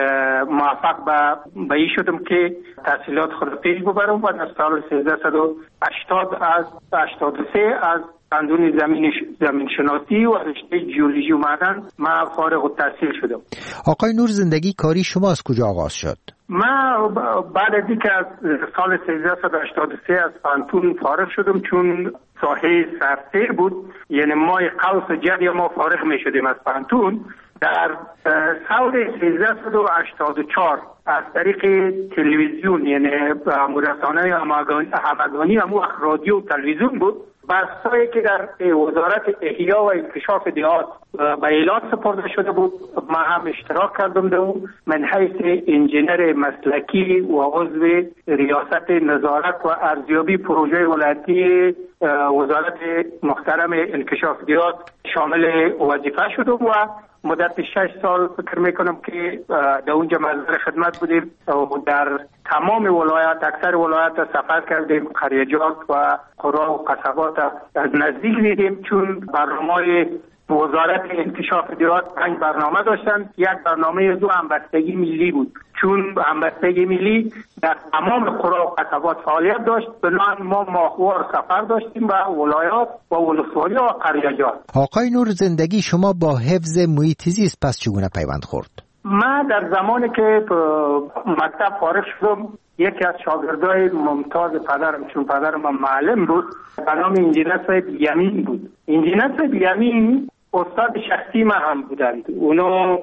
[SPEAKER 6] موفق به این شدم که تحصیلات خود پیش ببرم و در سال سیزده و هشتاد از هشتاد و سه از قانون زمین زمین شناسی و رشته جیولوژی و معدن من فارغ التحصیل شدم.
[SPEAKER 5] آقای نور، زندگی کاری شما از کجا آغاز شد؟
[SPEAKER 6] من بعد از اینکه از سال سیزده و هشتاد و سه از پانتون فارغ شدم، چون ساحه سرسیر بود، یعنی مای قوس جدی ما فارغ می شدیم از پانتون. در سال سیزده و هشتاد و چهار از طریق تلویزیون، یعنی رسانه همگانی همو رادیو تلویزیون بود، بحثایی که در وزارت احیا و انکشاف دیهات به اعلان سپرده شده بود ما هم اشتراک کردم در اون من حیث انجینر مسلکی و عضو ریاست نظارت و ارزیابی پروژه ولایتی وزارت محترم انکشاف دیهات شامل وظیفه شدم و مدت شش سال فکر میکنم که در اونجا منظر خدمت بودیم و در تمام ولایت اکثر ولایت سفر کردیم، قریجات و قرى و قصبات از نزدیک دیدیم، چون برنامه وزارت انکشاف دیهات پنج برنامه داشتن. یک برنامه دو همبستگی ملی بود، چون همبستگی ملی در تمام قرى و قصبات فعالیت داشت. بنابراین ما ماهوار سفر داشتیم و ولایات و ولسوالی و قریجات.
[SPEAKER 5] آقای نور، زندگی شما با حفظ محیط زیست پس چگونه پیوند خورد؟
[SPEAKER 6] من در زمانی که مکتب فارغ شدم یکی از شاگردای ممتاز پدرم، چون پدرم معلم بود، به نام انجینر صاحب یمین بود. انجینر صاحب یمین استاد شخصی من هم بودند. اونا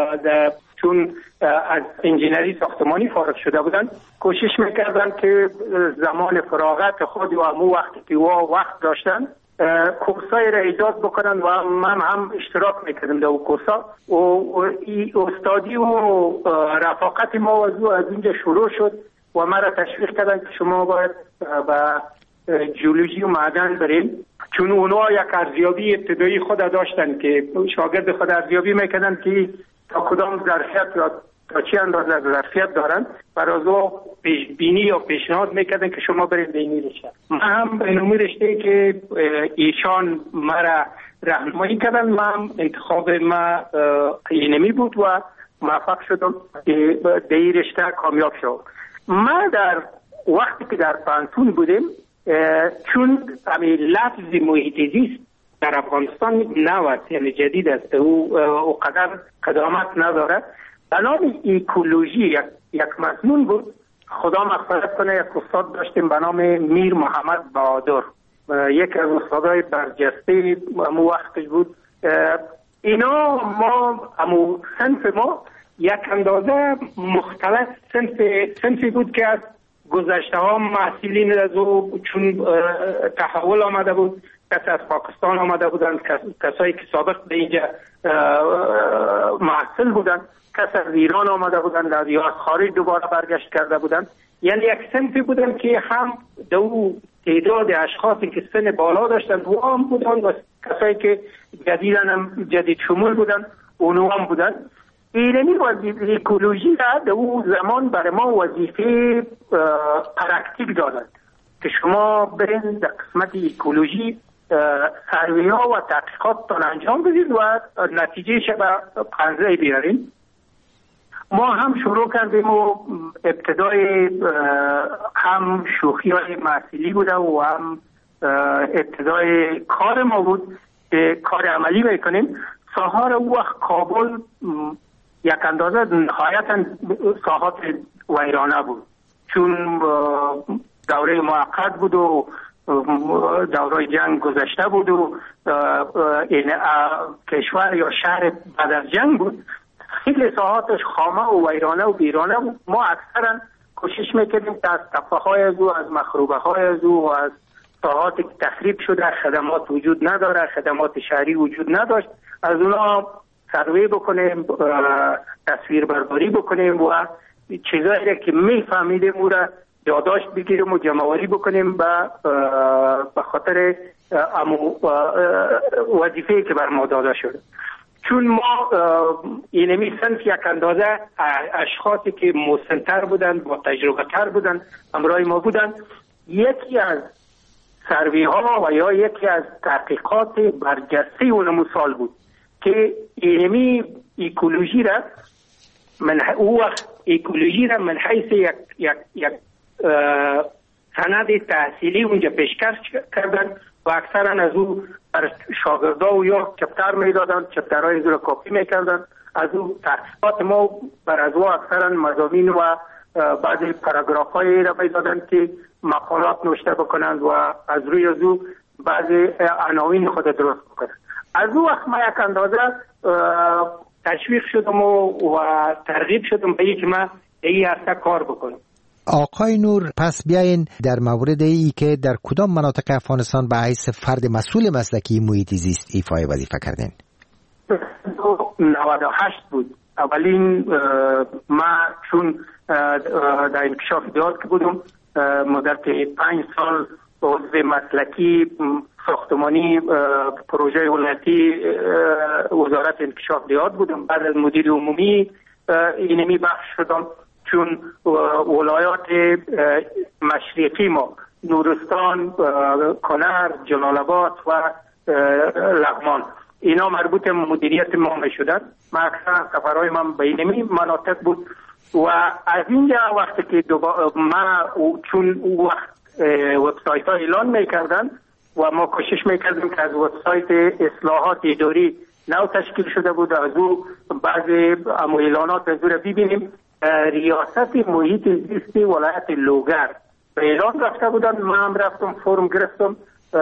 [SPEAKER 6] چون از انجینری ساختمانی فارغ شده بودند کوشش میکردن که زمان فراغت خود و همون وقتی که وقت داشتن کورسای را ایجاد بکنن و من هم اشتراک میکردم در اون کورسا و استادی و رفاقت ما از اینجا شروع شد و ما را تشویق کردن که شما باید به جیولوژی و معدن بریم، چون اونا یک ارزیابی ابتدایی خود داشتن که شاگرد خود ارزیابی میکردن که تا کدام ظرفیت یا تا چی اندازه ظرفیت دارن، برای او پیش بینی یا پیشنهاد میکردن که شما برید به این رشته. من هم به این رشته که ایشان مرا راهنمایی کردن، من انتخاب ما اینمی بود و موفق شدم که به این رشته کامیاب شدم. ما در وقتی که در پانتون بودیم، چون همین لفظ محیط زیست در افغانستان نوست، یعنی جدید است، او او قدر قدامت نداره، به نام ایکولوژی یک, یک مضمون بود. خدا مغفرت کنه، یک استاد داشتیم به نام میر محمد بهادر، یک از استادای برجسته امو وقتش بود. اینا ما امو صنف ما یک اندازه مختلف صنف صنفی بود که از گذشته ها محصولین از او، چون تحول آمده بود، کسی از پاکستان آمده بودن، کسایی که سابق به اینجا محصول بودن، کسی از ایران آمده بودن یا از خارج دوباره برگشت کرده بودن. یعنی یک صنفی بودن که هم دو تعداد اشخاصی که سن بالا داشتن و هم بودن و کسایی که جدیدن هم جدید شمول بودن اونو هم بودن. اینمی وظیفه اکولوژی را در اون زمان برای ما وظیفه پرکتیک دادند. که شما برین در قسمت اکولوژی سروی ها و تحقیقات انجام بدید و نتیجه شبه پنزه بیارین. ما هم شروع کردیم و ابتدای هم شوخی های محصولی بوده و هم ابتدای کار ما بود که کار عملی میکنیم. ساحار او وقت کابل یک اندازه نهایتا ساحات ویرانه بود، چون دوره موقت بود و دوره جنگ گذشته بود و این کشور یا شهر بعد از جنگ بود. خیلی ساحاتش خامه و ویرانه و بیرانه بود. ما اکثرا کوشش میکردیم که از تپه های از او، از مخروبه های از او و از ساحاتی که تخریب شده خدمات وجود نداره، خدمات شهری وجود نداشت، از اونا سروی بکنیم، تصویر برداری بکنیم و چیزایی که میفهمیدیم او را یادداشت بگیریم و جمع‌آوری بکنیم به خاطر وظیفه‌ای که بر ما داده شده. چون ما اینمی صنف یک اندازه اشخاصی که مسن‌تر بودن، با تجربه تر بودن، همراه ما بودن، یکی از سروی ها و یا یکی از تحقیقات برجسته اون مثال بود که اینمی اکولوژی را من او وقت اکولوژی را من حیث یک یک یک سند تحصیلی اونجا پیشکش کردن و اکثرا از او بر شاگردا و یا چپتر میدادن، چپترهای از او را کاپی میکردن. از او تحقیقات ما بر از او اکثرا مضامین و بعضی پاراگراف های را میدادن که مقالات نوشته بکنند و از روی از او بعضی عناوین خود درست بکنند. از او وقت ما یک اندازه تشویق شدم و, و ترغیب شدم به اینکه ما این عرصه کار بکنم.
[SPEAKER 5] آقای نور، پس بیاین در مورد ای که در کدام مناطق افغانستان به حیث فرد مسئول مسلکی محیط زیست ایفای وظیفه کردین؟
[SPEAKER 6] نود و هشت بود. اولین ما چون در انکشاف دیات که بودم مدت پنج سال عضو مسلکی ساختمانی پروژه ولایتی وزارت انکشاف دیات بودم. بعد از مدیر عمومی اینمی بخش شدم، چون ولایات مشرقی ما نورستان، کنر، جلال آباد و لغمان اینا مربوط مدیریت ما می شدن. ما اکثر سفرهای من به اینمی مناطق بود و از اینجا وقتی که ما چون او وقت وبسایت ها اعلان می کردن و ما کوشش می کردیم که از وبسایت اصلاحات اداری نو تشکیل شده بود از او بعضی اعلانات از او را ببینیم. ریاست محیط زیست ولایت لوگر به اعلان رفته بودن. من هم رفتم فرم گرفتم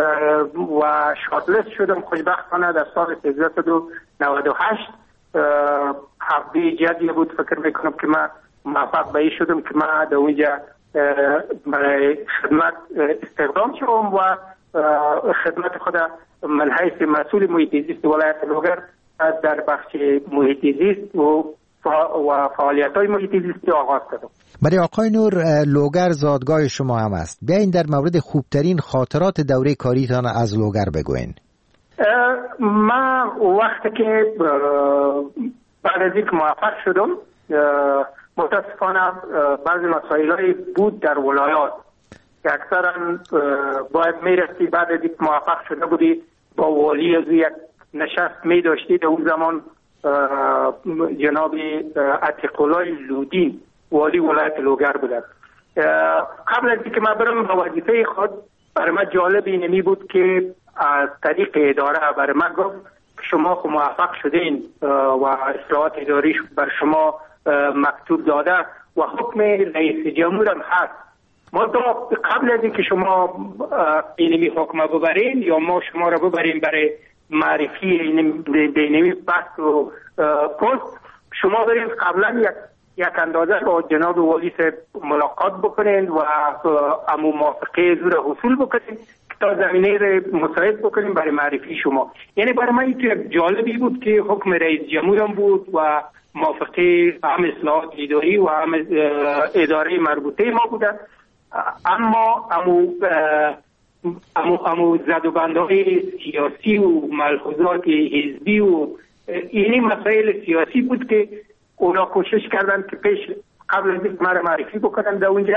[SPEAKER 6] و شاتلیست شدم. خوشبختانه در سال سیزده و نود و هشت حقی جدی بود. فکر میکنم که من موفق به این شدم که من در اونجا برای خدمت استخدام شدم و خدمت خود من حیث مسئول محیط زیست ولایت لوگر در بخش محیط زیست و و فعالیت های محیط زیستی آغاز کردم.
[SPEAKER 5] برای آقای نور، لوگر زادگاه شما هم است. بیاین در مورد خوبترین خاطرات دوره کاریتان از لوگر بگوین.
[SPEAKER 6] من وقتی که بعد از اینکه موفق شدم متاسفانه بعضی مسائلی بود در ولایات که اکثرا باید میرسی بعد از اینکه موفق شده بودی با والی از یک نشست می داشتی. در اون زمان جناب عتیق‌الله لودین والی ولایت لوگر بودن. قبل از اینکه من برم به وظیفه خود برای من جالب اینمی بود که از طریق اداره برای من گفت شما خود موفق شدین و اصلاحات اداری بر شما مکتوب داده و حکم رئیس جمهور هم هست. ما قبل از اینکه شما اینمی حکم ببرین یا ما شما را ببرین برای معرفی اینمی بحث و پست، شما برید قبلا یک یک اندازه با جناب والی ملاقات بکنین و امو موافقه زور حصول بکنین تا زمینه را مساعد بکنین برای معرفی شما. یعنی برای من یک جالبی بود که حکم رئیس جمهورم بود و موافقه هم اصلاحات اداری و هم اداره مربوطه ما بودن. اما امو امو امو زدوبندهای سیاسی و ملحوظات حزبی و اینی مسائل سیاسی بود که اونا کوشش کردن که پیش قبل از اینکه مرا معرفی بکنن در اونجا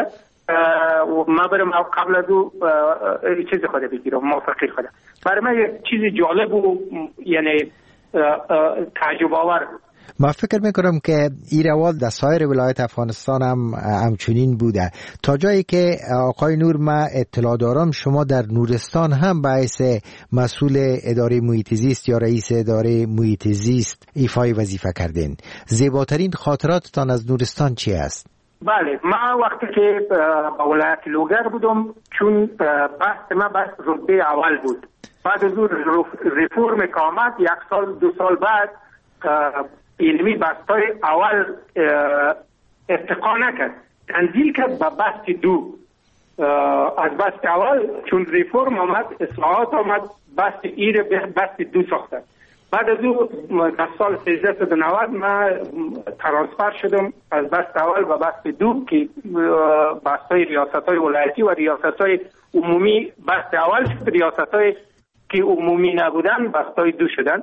[SPEAKER 6] ما برم قبل از او چیز خود بگیرم موافقی خود. برای من یک چیز جالب و یعنی تعجب آور.
[SPEAKER 5] ما فکر میکنم که این روال در سایر ولایت افغانستان هم همچنین بوده. تا جایی که آقای نور ما اطلاع دارم شما در نورستان هم باعث مسئول اداره محیط زیست یا رئیس اداره محیط زیست ایفای وظیفه کردین. زیباترین خاطراتتان از نورستان چی است؟
[SPEAKER 6] بله، ما وقتی که با ولایت لوگر بودم چون بحث ما بحث رتبه اول بود. بعد از اون ریفورم که آمد یک سال دو سال بعد علمی بستای اول ارتقا نکرد، تنزیل کرد به بست دو. از بست اول چون ریفورم آمد اصلاحات آمد بست ایر بست دو ساختن. بعد از او در سال سیزده و نود من ترانسفر شدم از بست اول و بست دو که بستای ریاست های ولایتی و ریاست های عمومی بست اول شد، ریاست های که عمومی نبودن بستای دو شدن.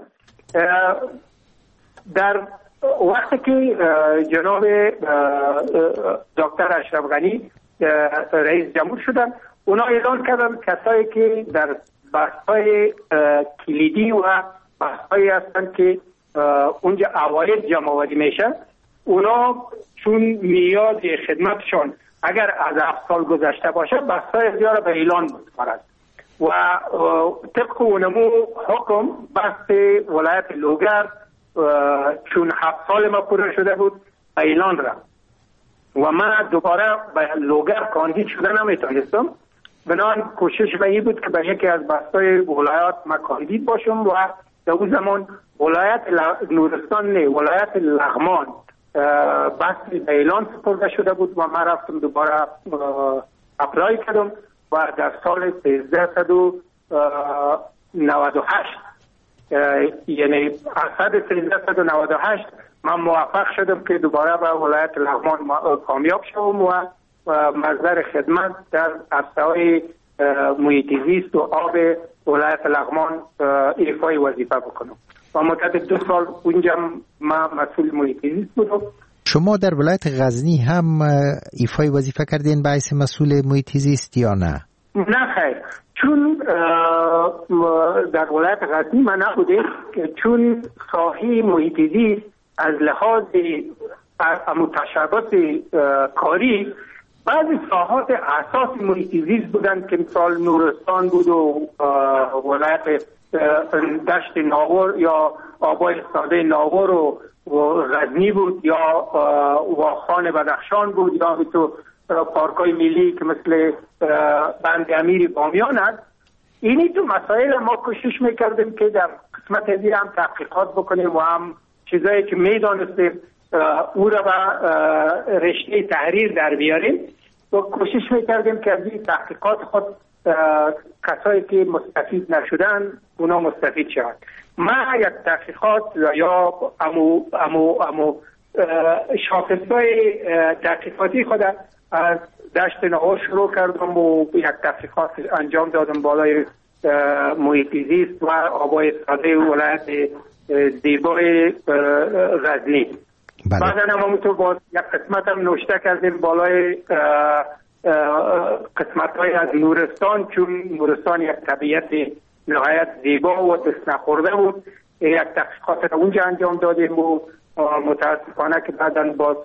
[SPEAKER 6] در وقتی که جناب دکتر اشرف غنی رئیس جمهور شدن، اونا اعلان کردن کسایی که در بستای کلیدی و بستایی هستن که اونجا عواید جمع آوری میشه، اونا چون میاد خدمتشان اگر از هفت سال گذشته باشه بستای اختیار به اعلان بسپارد و طبق اونمو حکم بست ولایت لوگر چون هفت سال ما پوره شده بود اعلان را و من دوباره به لوگر کاندید شده نمیتونستم. بنابراین کوشش به این بود که به یکی از بستای ولایات ما کاندید باشم و در اون زمان ولایت نورستان نه ولایت لغمان بست به اعلان سپرده شده بود و من رفتم دوباره اپلای کردم و در سال سیزده و نود و هشت یعنی اسد سیزده و نود و هشت من موفق شدم که دوباره به ولایت لغمان کامیاب شدم و مصدر خدمت در عرصه‌های محیط زیست و آب ولایت لغمان ایفای وظیفه بکنم و مدت دو سال اونجا من مسئول محیط زیست بودم.
[SPEAKER 5] شما در ولایت غزنی هم ایفای وظیفه کردین باعث مسئول محیط زیست یا نه؟
[SPEAKER 6] نه خیر، چون در ولایت غزنی من نبوده چون ساحه محیط زیست از لحاظ متشابهات کاری بعضی ساحات اساس محیط زیست بودند که مثال نورستان بود و ولایت دشت ناور یا آبای ساده ناور و غزنی بود یا واخان بدخشان بود یا تو پارکای ملی که مثل بند امیر بامیان است. اینی تو مسائل ما کوشش میکردیم که در قسمت ازی هم تحقیقات بکنیم و هم چیزایی که میدانستیم او را به رشته تحریر در بیاریم و کوشش میکردیم که از این تحقیقات خود کسایی که مستفید نشدن اونا مستفید شوند. من یک تحقیقات یا امو امو امو شاخصهای تحقیقاتی خود از دشت ناور شروع کردم و یک تحقیقات انجام دادم بالای محیط زیست و آبای ساده ولایت زیبای غزنی.
[SPEAKER 5] بله.
[SPEAKER 6] بعد هم همونطور باز یک قسمت هم نوشته کردیم بالای قسمت های از نورستان چون نورستان یک طبیعت نهایت زیبا و دست نخورده بود. یک تحقیقات را اونجا انجام دادیم و متاسفانه که بعدا باز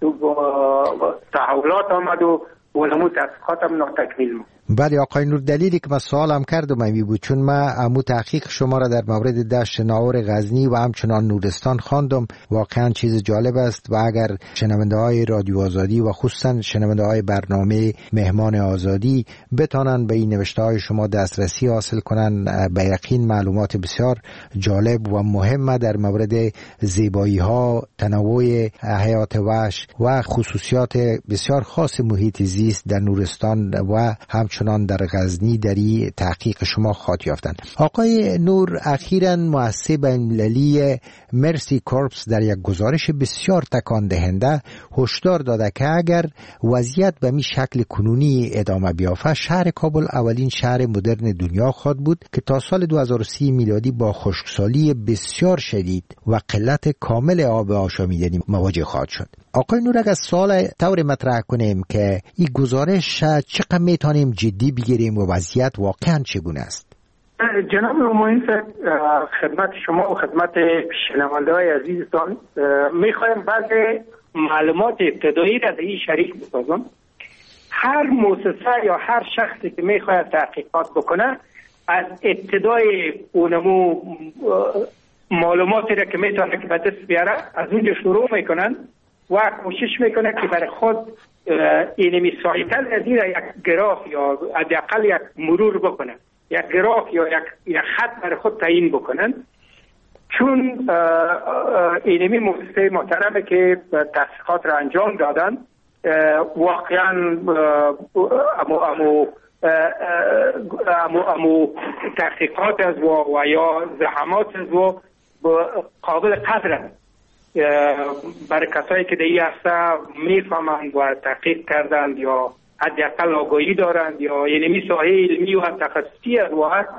[SPEAKER 6] تحولات آمد و ولمو تحقیقات هم ناتکمیل بود.
[SPEAKER 5] بله آقای نور، دلیلی که من سوالم کردم این بود چون من امو تحقیق شما را در مورد دشت ناور غزنی و همچنان نورستان خواندم. واقعا چیز جالب است و اگر شنونده های رادیو آزادی و خصوصا شنونده های برنامه مهمان آزادی بتانن به این نوشته های شما دسترسی حاصل کنن، به یقین معلومات بسیار جالب و مهم در مورد زیبایی ها، تنوع حیات وحش و خصوصیات بسیار خاص محیط زیست در نورستان و همچنان همچنان در غزنی در این تحقیق شما خاط یافتند. آقای نور، اخیراً مؤسسه بین‌المللی مرسی کورپس در یک گزارش بسیار تکان دهنده هشدار داده که اگر وضعیت به می شکل کنونی ادامه بیافته، شهر کابل اولین شهر مدرن دنیا خواهد بود که تا سال دو هزار و سی میلادی با خشکسالی بسیار شدید و قلت کامل آب آشامیدنی مواجه خواهد شد. آقای نور، اگر سوال طور مطرح کنیم که این گزارش چقدر میتونیم جدی بگیریم و وضعیت واقعا چگونه است؟
[SPEAKER 6] جناب معین صاحب، خدمت شما و خدمت شنونده های عزیزتان میخوایم بعض معلومات ابتدایی را در این شریک بسازم. هر مؤسسه یا هر شخصی که میخواید تحقیقات بکنه، از ابتدای اونمو معلوماتی را که میتونه که به دست بیاره از اونجا شروع میکنن و کوشش میکنه که برای خود اینمی سایتل از این یک گراف یا حداقل یک مرور بکنه، یک گراف یا یک, یک خط برای خود تعیین بکنن. چون اینمی مؤسسه محترمه که تحقیقات را انجام دادن، واقعا امو امو امو امو تحقیقات از و, و یا زحمات از و قابل قدرن برای کسایی که در این عرصه میفهمند و تحقیق کردند یا حداقل آگاهی دارند یا اینمی ساحه علمی و تخصصی است و هست.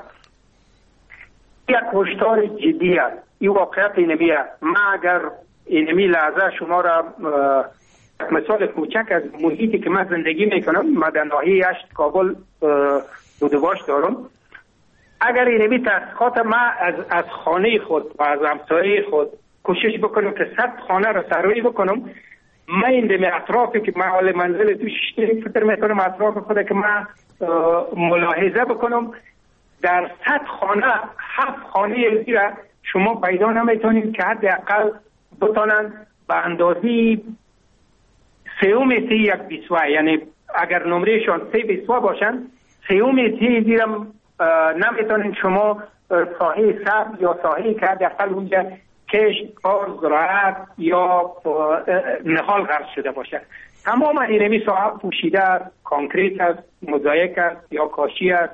[SPEAKER 6] یک هشدار جدی است. این واقعیت اینمی است. من اگر اینمی لحظه شما را مثال کوچک از محیطی که من زندگی میکنم، من در ناحیه هشت کابل بودواش دارم، اگر اینمی تحقیقات من از از خانه خود و از همسایه خود کوشش بکنم که صد خانه را سرایی بکنم، من این دمی اطرافی که من حال منزل تو شیشتری فکر میکنم اطراف خود که من ملاحظه بکنم، در صد خانه هفت خانه ازی را شما پیدا نمیتونید که حداقل بتانن به اندازی سیوم سی یک بیسوه، یعنی اگر نمرهشان سی بیسوه باشن، سیوم سی زیرم نمیتونین شما ساحه سبز یا ساحه که حداقل اونجا کشت، کار، زراعت یا نهال غرس شده باشه. تمام اینمی ساحه پوشیده است، کانکریت است، موزاییک است یا کاشی است،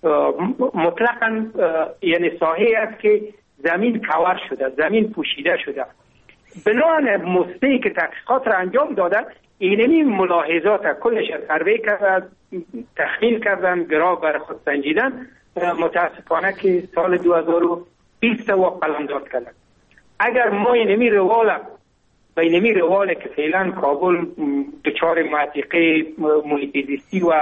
[SPEAKER 6] مطلقاً یعنی ساحه است که زمین کور شده، زمین پوشیده شده. بنابراین مؤسسه‌ای که تحقیقات را انجام داده، اینمی ملاحظات کلش سروی کردن، تخمین کردن، گراف بر خود سنجیدن، متاسفانه که سال دو هزار و بیست و قلمداد کردن. اگر ما اینمی روال و اینمی روال که فعلا کابل دچار معتیقه محیط زیستی و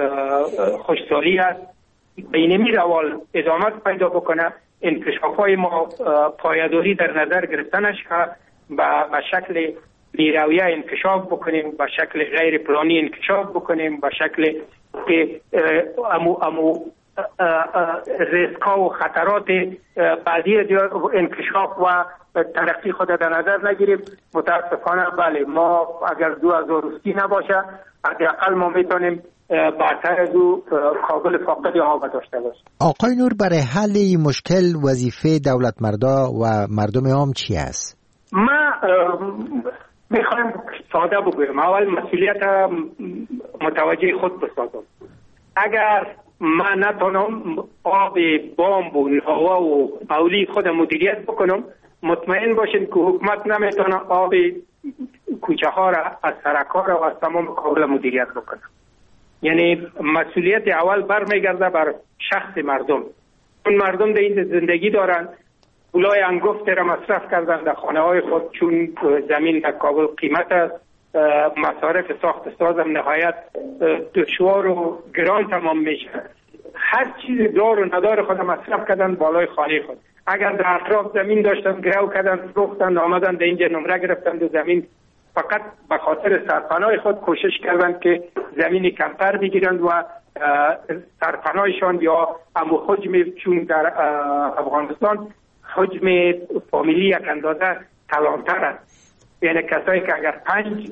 [SPEAKER 6] خشکسالی است، به اینمی روال ادامه پیدا بکنه، انکشاف‌های ما پایداری در نظر گرفتنش که به شکل بیرویه انکشاف بکنیم، به شکل غیر پلانی انکشاف بکنیم، به شکل که امو امو ریسک‌ها و خطرات بعدی انکشاف و ترقی خود در نظر نگیریم. متاسفانه بله، ما اگر دو هزار و سی نباشه، حداقل ما میتونیم برتر از او کابل فاقد آب داشته باشیم.
[SPEAKER 5] آقای نور، برای حل این مشکل وظیفه دولت مردا و مردم عام چی است؟
[SPEAKER 6] ما میخوایم ساده بگویم. اول مسئولیت متوجه خود بسازم. اگر من نتونم آب بامب و هوا و مولی خود مدیریت بکنم، مطمئن باشین که حکومت نمیتونه آب کوچه ها را از سرک ها را و از تمام کابل مدیریت بکنه. یعنی مسئولیت اول برمیگرده بر شخص مردم. اون مردم در این زندگی دارن، پولای انگفت را مصرف کردن در خانه های خود، چون زمین در کابل قیمت است، مصارف ساخت سازم نهایت دشوار و گران تمام میشه. هر چیز دار و ندار خود مصرف کردن بالای خانه خود. اگر در اطراف زمین داشتن گرو کردن، فروختن، آمدن در اینجا نمره گرفتن و زمین فقط به خاطر سرپناه خود کوشش کردن که زمین کمتر بگیرند و سرپناهشان یا امو حجم، چون در افغانستان حجم فامیلی یک اندازه کلانتر است، یعنی کسایی که اگر پنج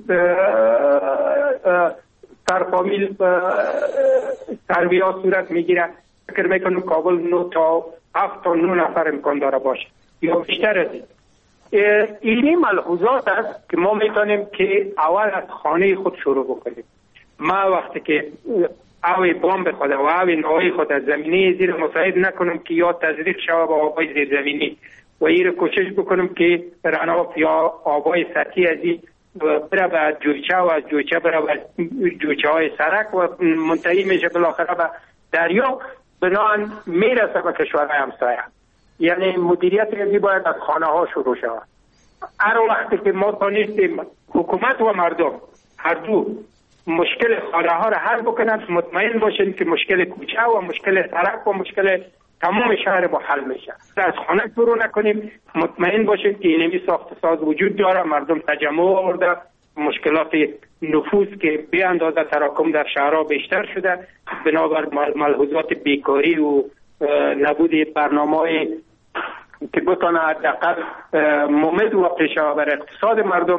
[SPEAKER 6] سرفامیل سرویا صورت میگیره، فکر میکنم کابل نو تا هفت تا نو نفر امکان داره باشه یا بیشتر از این. اینی ملحوظات است که ما میتونیم که اول از خانه خود شروع بکنیم. ما وقتی که آوی بامب خود و آوی نوعی خود از زمینی زیر مساعد نکنم که یا تزریق شود به آبای زیر زمینی و این کوشش بکنم که رناف یا آبای سطحی از این بره به جویچه و از جویچه بره به جویچه های سرک و منتهی میشه بالاخره به دریا، بنابراین میرسه به کشورهای همسایه. یعنی مدیریت ریزی باید از خانه ها شروع شود. هر وقتی که ما تانستیم حکومت و مردم هر دو مشکل خانه ها را حل بکنند، مطمئن باشین که مشکل کوچه و مشکل سرک و مشکل تمام شهر با حل میشه. از خانه شروع نکنیم، مطمئن باشین که اینمی ساخت ساز وجود داره، مردم تجمع آورده، مشکلات نفوذ که به اندازه تراکم در شهرها بیشتر شده بنابر ملحوظات بیکاری و نبود برنامه‌ای که بتونه حداقل ممد واقع شود بر اقتصاد مردم،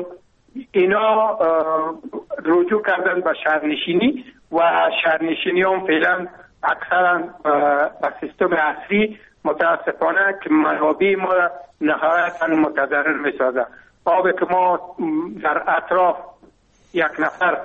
[SPEAKER 6] اینا رجوع کردن به شهرنشینی و شهرنشینی هم فعلا اکثرا به سیستم عصری متاسفانه که منابع ما نهایتا متضرر میسازه. آب که ما در اطراف یک نفر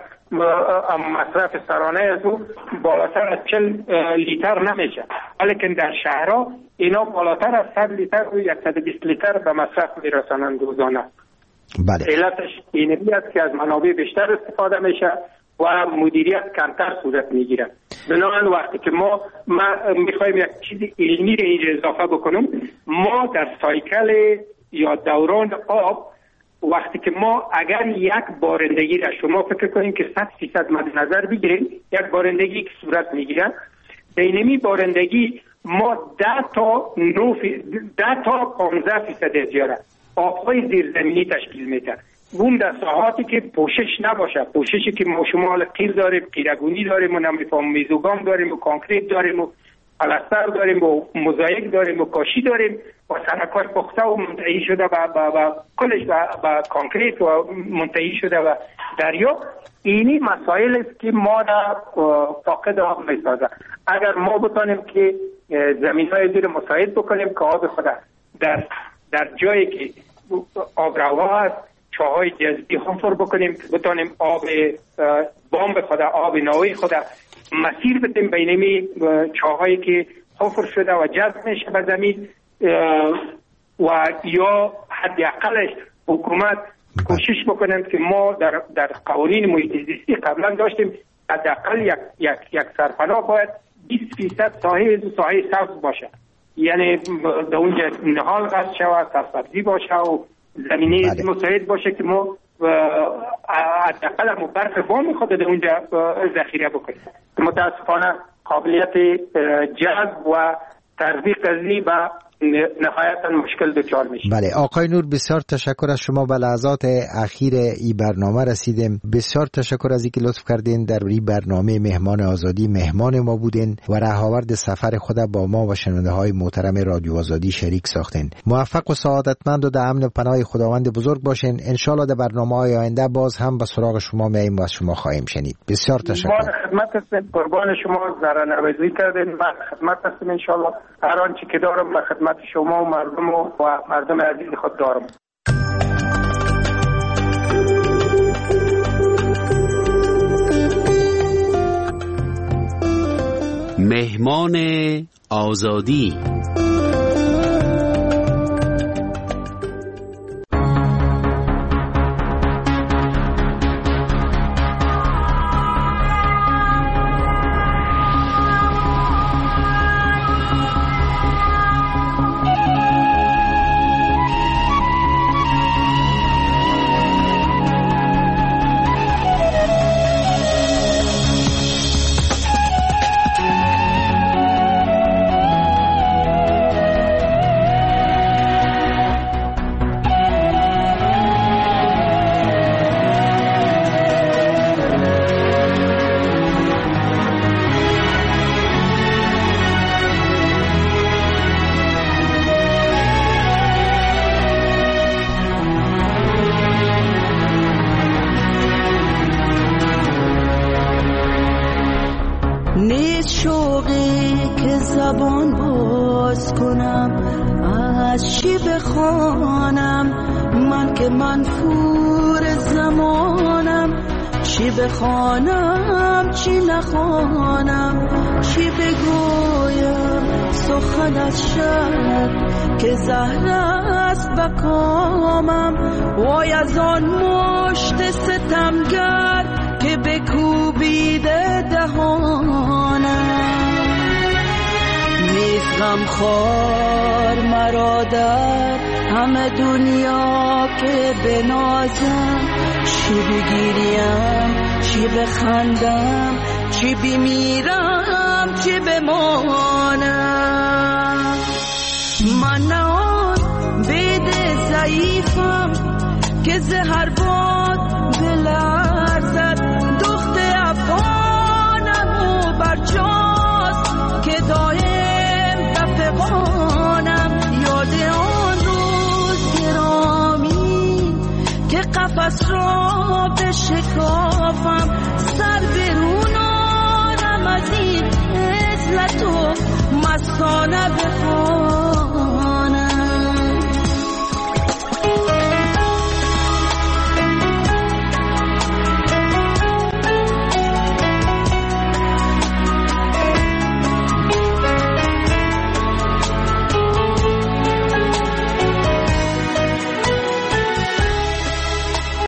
[SPEAKER 6] مصرف سرانه از او بالاتر از چل لیتر نمیشه، ولیکن در شهرها اینا بالاتر از صد لیتر و صد و بیست لیتر به مصرف میرسانند روزانه.
[SPEAKER 5] بله.
[SPEAKER 6] علتش اینمی است که از منابع بیشتر استفاده میشه و مدیریت کمتر صورت میگیره. بنابراین وقتی که ما, ما میخوایم یک چیز علمی رو اینجا اضافه بکنم، ما در سایکل یا دوران آب وقتی که ما اگر یک بارندگی را شما فکر کنید که صد فیصد مد نظر بگیرید، یک بارندگی که صورت میگیره، بینمی بارندگی ما ده تا نه ده تا پانزده فیصد زیاده آبهای زیرزمینی تشکیل میده. اون در ساحاتی که پوشش نباشه، پوششی که ما شمال قیر داریم، قیرگونی داریم و نمیفهم میزوگام داریم و کانکریت داریم و پلاستر داریم و موزاییک داریم و کاشی داریم و سرک‌های پخته و منتهی شده و با کلش با کانکریت و منتهی شده و دریا. اینی مسائل است که ما را فاقد آب میسازه. اگر ما بتانیم که زمین‌های زیر مساعد بکنیم که آب خود در در جایی که آب روا هست چاهای جذبی حفر بکنیم، بتانیم آب بامب خود، آب نوعی خود مسیر بدیم بینمی چاهایی که حفر شده و جذب میشه به زمین و یا حداقلش حکومت کوشش بکنیم که ما در در قوانین محیط زیستی قبلا داشتیم حداقل یک یک یک سرپناه باید بیست فیصد ساحه ساحه سبز باشه، یعنی در اونجا نهال قصد شود، سرسبزی باشه و زمینه مساعد باشه که ما حداقل هم برف بام خود در اونجا ذخیره بکنیم. متاسفانه قابلیت جذب و ترفیق ازی به نهایتا مشکل دچار میشه.
[SPEAKER 5] بله آقای نور، بسیار تشکر از شما. به لحظات اخیر این برنامه رسیدیم. بسیار تشکر از اینکه لطف کردین در این برنامه مهمان آزادی مهمان ما بودین و رهاورد سفر خود با ما و شنونده های محترم رادیو آزادی شریک ساختین. موفق و سعادتمند و در امن و پناه خداوند بزرگ باشین. ان شاء الله در برنامه‌های آینده باز هم به سراغ شما میایم و از شما خواهیم شنید. بسیار تشکر.
[SPEAKER 6] ما خدمت هستیم، قربان شما زارنوازی کردین. ما خدمت هستیم ان شاء الله. هر آنچه که دارم به خدمت شما و مردم و مردم عزیز خود دارم.
[SPEAKER 4] مهمان آزادی.
[SPEAKER 7] چی بخوانم چی نخوانم، چی بگویم سخن از شب که زهر است بکامم. وای از آن مشت ستمگر که بکوبیده دهانم. نیست غم خوار مرا در همه دنیا که بنازم، چی بگیریم چی بخندم، چی بمیرم چی بمانم. من نه آن بید ضعیفم که زهر باد بلرزد، دخت افغانم و برجاست که دایم بفغانم. یاد آن روز گرامی که قفس را بشکافم، سر برونانم از این عزلت و مستانه بخوانم.